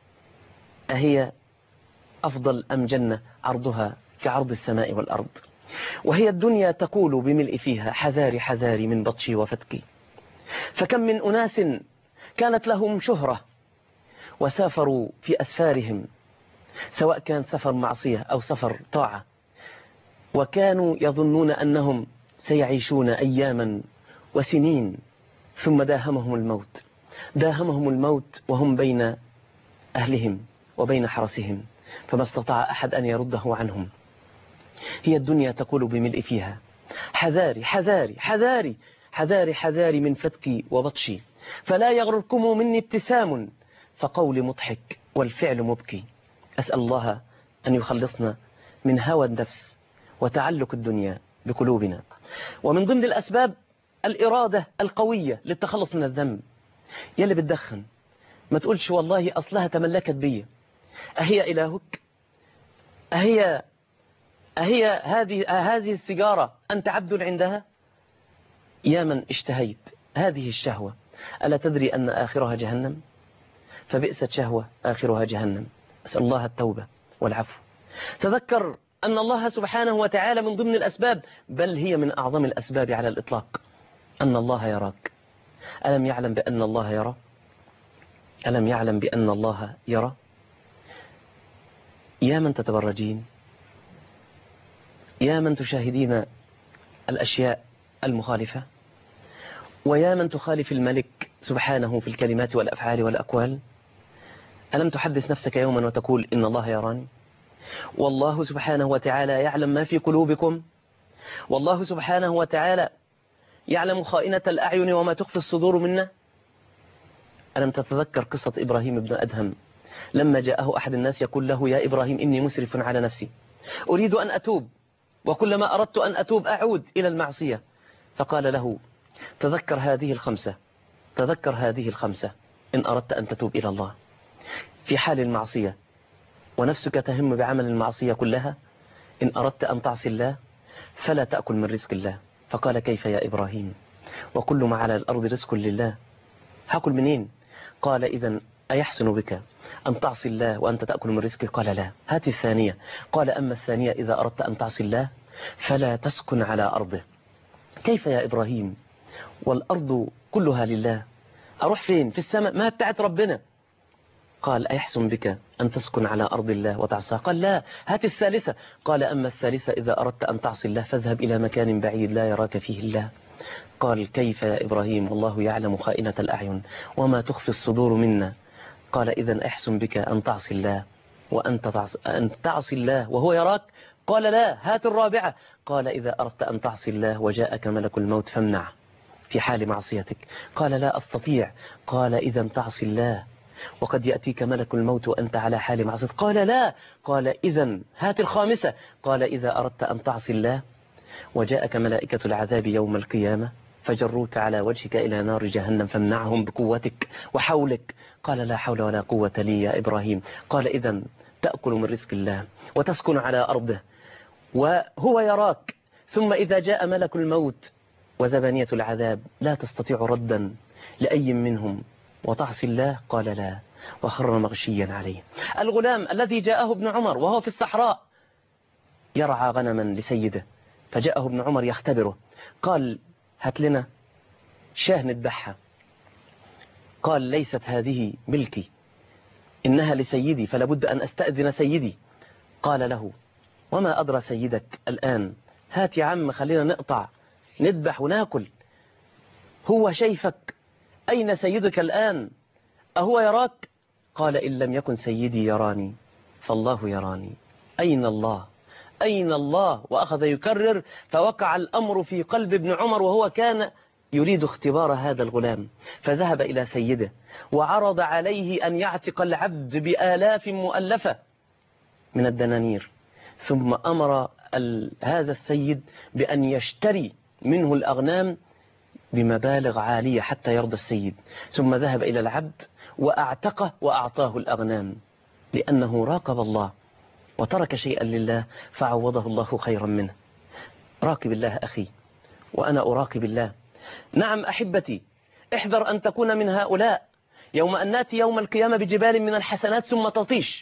Speaker 2: أهي أفضل أم جنة عرضها كعرض السماء والأرض؟ وهي الدنيا تقول بملء فيها حذاري حذاري من بطشي وفتكي. فكم من أناس كانت لهم شهرة وسافروا في أسفارهم، سواء كان سفر معصية أو سفر طاعة، وكانوا يظنون أنهم سيعيشون أياما وسنين، ثم داهمهم الموت، داهمهم الموت وهم بين أهلهم وبين حرسهم، فما استطاع أحد أن يرده عنهم. هي الدنيا تقول بملء فيها حذاري حذاري حذاري حذاري حذاري من فتكي وبطشي، فلا يغرركم مني ابتسام، فقول مضحك والفعل مبكي. أسأل الله أن يخلصنا من هوى النفس وتعلق الدنيا بقلوبنا. ومن ضمن الأسباب الإرادة القوية للتخلص من الذنب. يلي بتدخن ما تقولش والله أصلها تملكت بي، أهي إلهك؟ أهي أهي هذه هذه السيجارة أنت عبد عندها؟ يا من اشتهيت هذه الشهوة، ألا تدري أن آخرها جهنم؟ فبئست شهوة آخرها جهنم. أسأل الله التوبة والعفو. تذكر أن الله سبحانه وتعالى من ضمن الأسباب، بل هي من أعظم الأسباب على الإطلاق، أن الله يراك. ألم يعلم بأن الله يرى؟ ألم يعلم بأن الله يرى؟ يا من تتبرجين، يا من تشاهدين الأشياء المخالفة، ويا من تخالف الملك سبحانه في الكلمات والأفعال والأقوال، ألم تحدث نفسك يوما وتقول إن الله يراني؟ والله سبحانه وتعالى يعلم ما في قلوبكم، والله سبحانه وتعالى يعلم خائنة الأعين وما تخفي الصدور منا. ألم تتذكر قصة إبراهيم بن أدهم لما جاءه أحد الناس يقول له يا إبراهيم إني مسرف على نفسي أريد أن أتوب، وكلما أردت أن أتوب أعود إلى المعصية، فقال له تذكر هذه الخمسة، تذكر هذه الخمسة إن أردت أن تتوب إلى الله. في حال المعصية ونفسك تهم بعمل المعصية كلها، إن أردت أن تعصي الله فلا تأكل من رزق الله. فقال كيف يا إبراهيم وكل ما على الأرض رزق لله، هاكل منين؟ قال إذن أيحسن بك أن تعصي الله وأنت تأكل من رزقه؟ قال لا. هات الثانية. قال أما الثانية إذا أردت أن تعصي الله فلا تسكن على أرضه. كيف يا إبراهيم والأرض كلها لله، أروح فين؟ في السماء، ما بتاعت ربنا. قال أيحسن بك أن تسكن على أرض الله وتعصى؟ قال لا. هات الثالثة. قال أما الثالثة إذا أردت أن تعصي الله فاذهب إلى مكان بعيد لا يراك فيه الله. قال كيف يا إبراهيم والله يعلم خائنة الأعين وما تخفي الصدور منا. قال إذن أحسن بك أن تعصي الله وأنت تعصي, أن تعصي الله وهو يراك. قال لا. هات الرابعة. قال إذا أردت أن تعصي الله وجاءك ملك الموت فامنع في حال معصيتك. قال لا أستطيع. قال إذن تعصي الله وقد يأتيك ملك الموت وأنت على حال معصيتك. قال لا. قال إذن هات الخامسة. قال إذا أردت أن تعصي الله وجاءك ملائكة العذاب يوم القيامة فجروك على وجهك إلى نار جهنم فامنعهم بقوتك وحولك. قال لا حول ولا قوة لي يا إبراهيم. قال إذن تأكل من رزق الله وتسكن على أرضه وهو يراك، ثم إذا جاء ملك الموت وزبانية العذاب لا تستطيع ردا لأي منهم وتعصي الله. قال لا. وخر مغشيا عليه. الغلام الذي جاءه ابن عمر وهو في الصحراء يرعى غنما لسيده، فجاءه ابن عمر يختبره، قال هات لنا شاه نذبحها. قال ليست هذه ملكي، إنها لسيدي فلا بد أن أستأذن سيدي. قال له وما أدرى سيدك الآن، هات يا عم خلينا نقطع نذبح وناكل. هو شايفك، أين سيدك الآن؟ أهو يراك؟ قال إن لم يكن سيدي يراني فالله يراني. أين الله؟ أين الله؟ وأخذ يكرر، فوقع الأمر في قلب ابن عمر وهو كان يريد اختبار هذا الغلام، فذهب إلى سيده وعرض عليه أن يعتق العبد بآلاف مؤلفة من الدنانير، ثم أمر هذا السيد بأن يشتري منه الأغنام بمبالغ عالية حتى يرضى السيد، ثم ذهب إلى العبد وأعتقه وأعطاه الأغنام لأنه راقب الله وترك شيئا لله فعوضه الله خيرا منه. راقب الله أخي وأنا أراقب الله. نعم أحبتي، احذر أن تكون من هؤلاء يوم أن نأتي يوم القيامة بجبال من الحسنات ثم تطيش.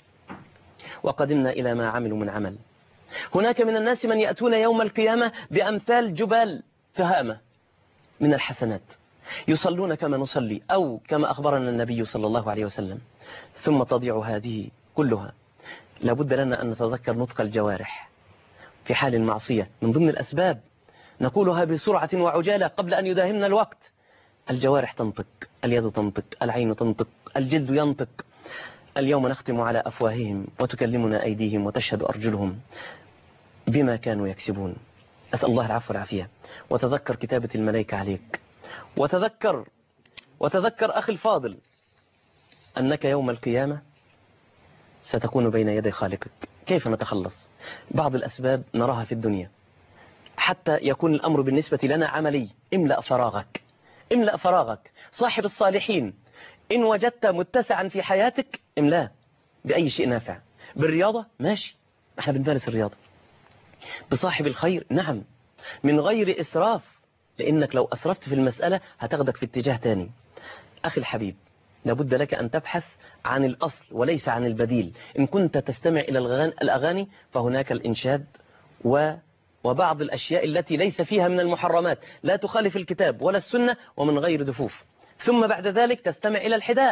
Speaker 2: وقدمنا إلى ما عملوا من عمل. هناك من الناس من يأتون يوم القيامة بأمثال جبال تهامة من الحسنات، يصلون كما نصلي أو كما أخبرنا النبي صلى الله عليه وسلم، ثم تضيع هذه كلها. لابد لنا أن نتذكر نطق الجوارح في حال المعصية من ضمن الأسباب، نقولها بسرعة وعجالة قبل أن يداهمنا الوقت. الجوارح تنطق، اليد تنطق، العين تنطق، الجلد ينطق. اليوم نختم على أفواههم وتكلمنا أيديهم وتشهد أرجلهم بما كانوا يكسبون. أسأل الله العفو والعافية. وتذكر كتابة الملائكة عليك، وتذكر وتذكر أخي الفاضل أنك يوم القيامة ستكون بين يدي خالقك. كيف نتخلص؟ بعض الأسباب نراها في الدنيا حتى يكون الأمر بالنسبة لنا عملي. املأ فراغك، املأ فراغك. صاحب الصالحين إن وجدت متسعا في حياتك املاه بأي شيء نافع. بالرياضة ماشي، احنا بنمارس الرياضة. بصاحب الخير نعم، من غير إسراف، لأنك لو أسرفت في المسألة هتاخدك في اتجاه تاني. أخي الحبيب، لابد لك أن تبحث عن الأصل وليس عن البديل. إن كنت تستمع إلى الأغاني فهناك الإنشاد و وبعض الأشياء التي ليس فيها من المحرمات، لا تخالف الكتاب ولا السنة ومن غير دفوف. ثم بعد ذلك تستمع إلى الحداء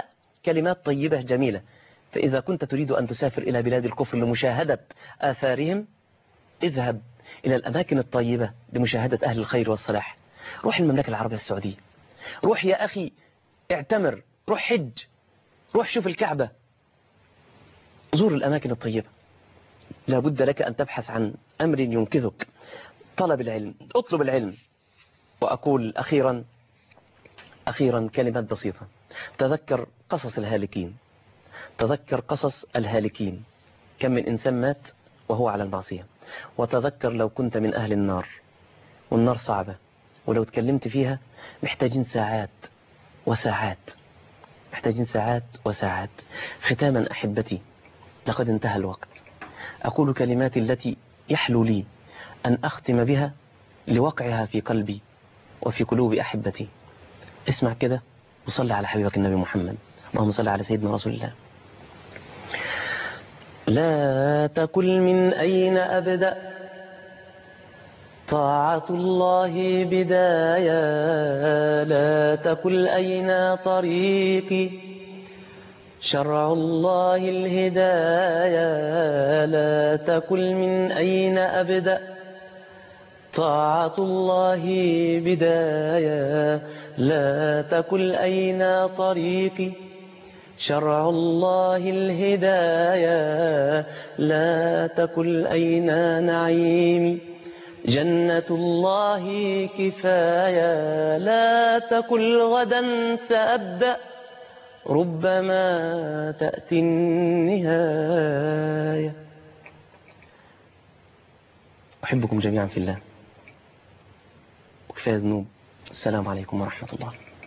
Speaker 2: كلمات طيبة جميلة. فإذا كنت تريد أن تسافر إلى بلاد الكفر لمشاهدة آثارهم، اذهب إلى الأماكن الطيبة لمشاهدة أهل الخير والصلاح. روح المملكة العربية السعودية، روح يا أخي اعتمر، روح حج، روح شوف الكعبة، زور الأماكن الطيبة. لا بد لك أن تبحث عن أمر ينقذك. طلب العلم، اطلب العلم. وأقول أخيرا أخيرا كلمات بسيطة. تذكر قصص الهالكين، تذكر قصص الهالكين. كم من إنسان مات وهو على المعصية. وتذكر لو كنت من أهل النار، والنار صعبة، ولو تكلمت فيها محتاجين ساعات وساعات، محتاجين ساعات وساعات. ختاما أحبتي، لقد انتهى الوقت. أقول كلماتي التي يحلو لي أن أختم بها لوقعها في قلبي وفي قلوب أحبتي. اسمع كده وصلي على حبيبك النبي محمد. اللهم صل على سيدنا رسول الله. لا تقل من أين أبدأ، طاعة الله بداية. لا تقل أين طريقي، شرع الله الهداية. لا تقل من أين أبدأ، طاعة الله بداية. لا تقل أين طريقي، شرع الله الهداية. لا تقل أين نعيمي، جنة الله كفاية. لا تقل غدا سأبدأ، ربما تأتي النهاية. أحبكم جميعا في الله، وكفاية ذنوب. السلام عليكم ورحمة الله.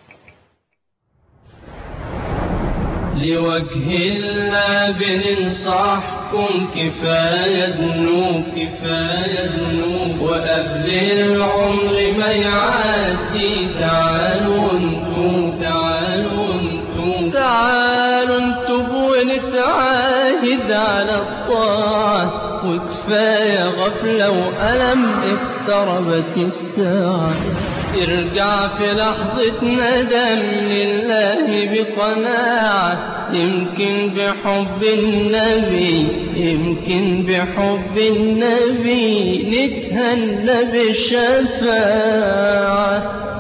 Speaker 1: لوجه الله بننصحكم، كفاية ذنوب كفاية ذنوب، وقبل العمر ما يعدي تعالوا انتم تعالوا انتم تعالوا انتم ونتعاهد على الطاعة. وكفاية غفلة وألم، اقتربت الساعة. ارجع في لحظة ندم لله بقناعة. يمكن بحب النبي، يمكن بحب النبي نتهنى بالشفاعة.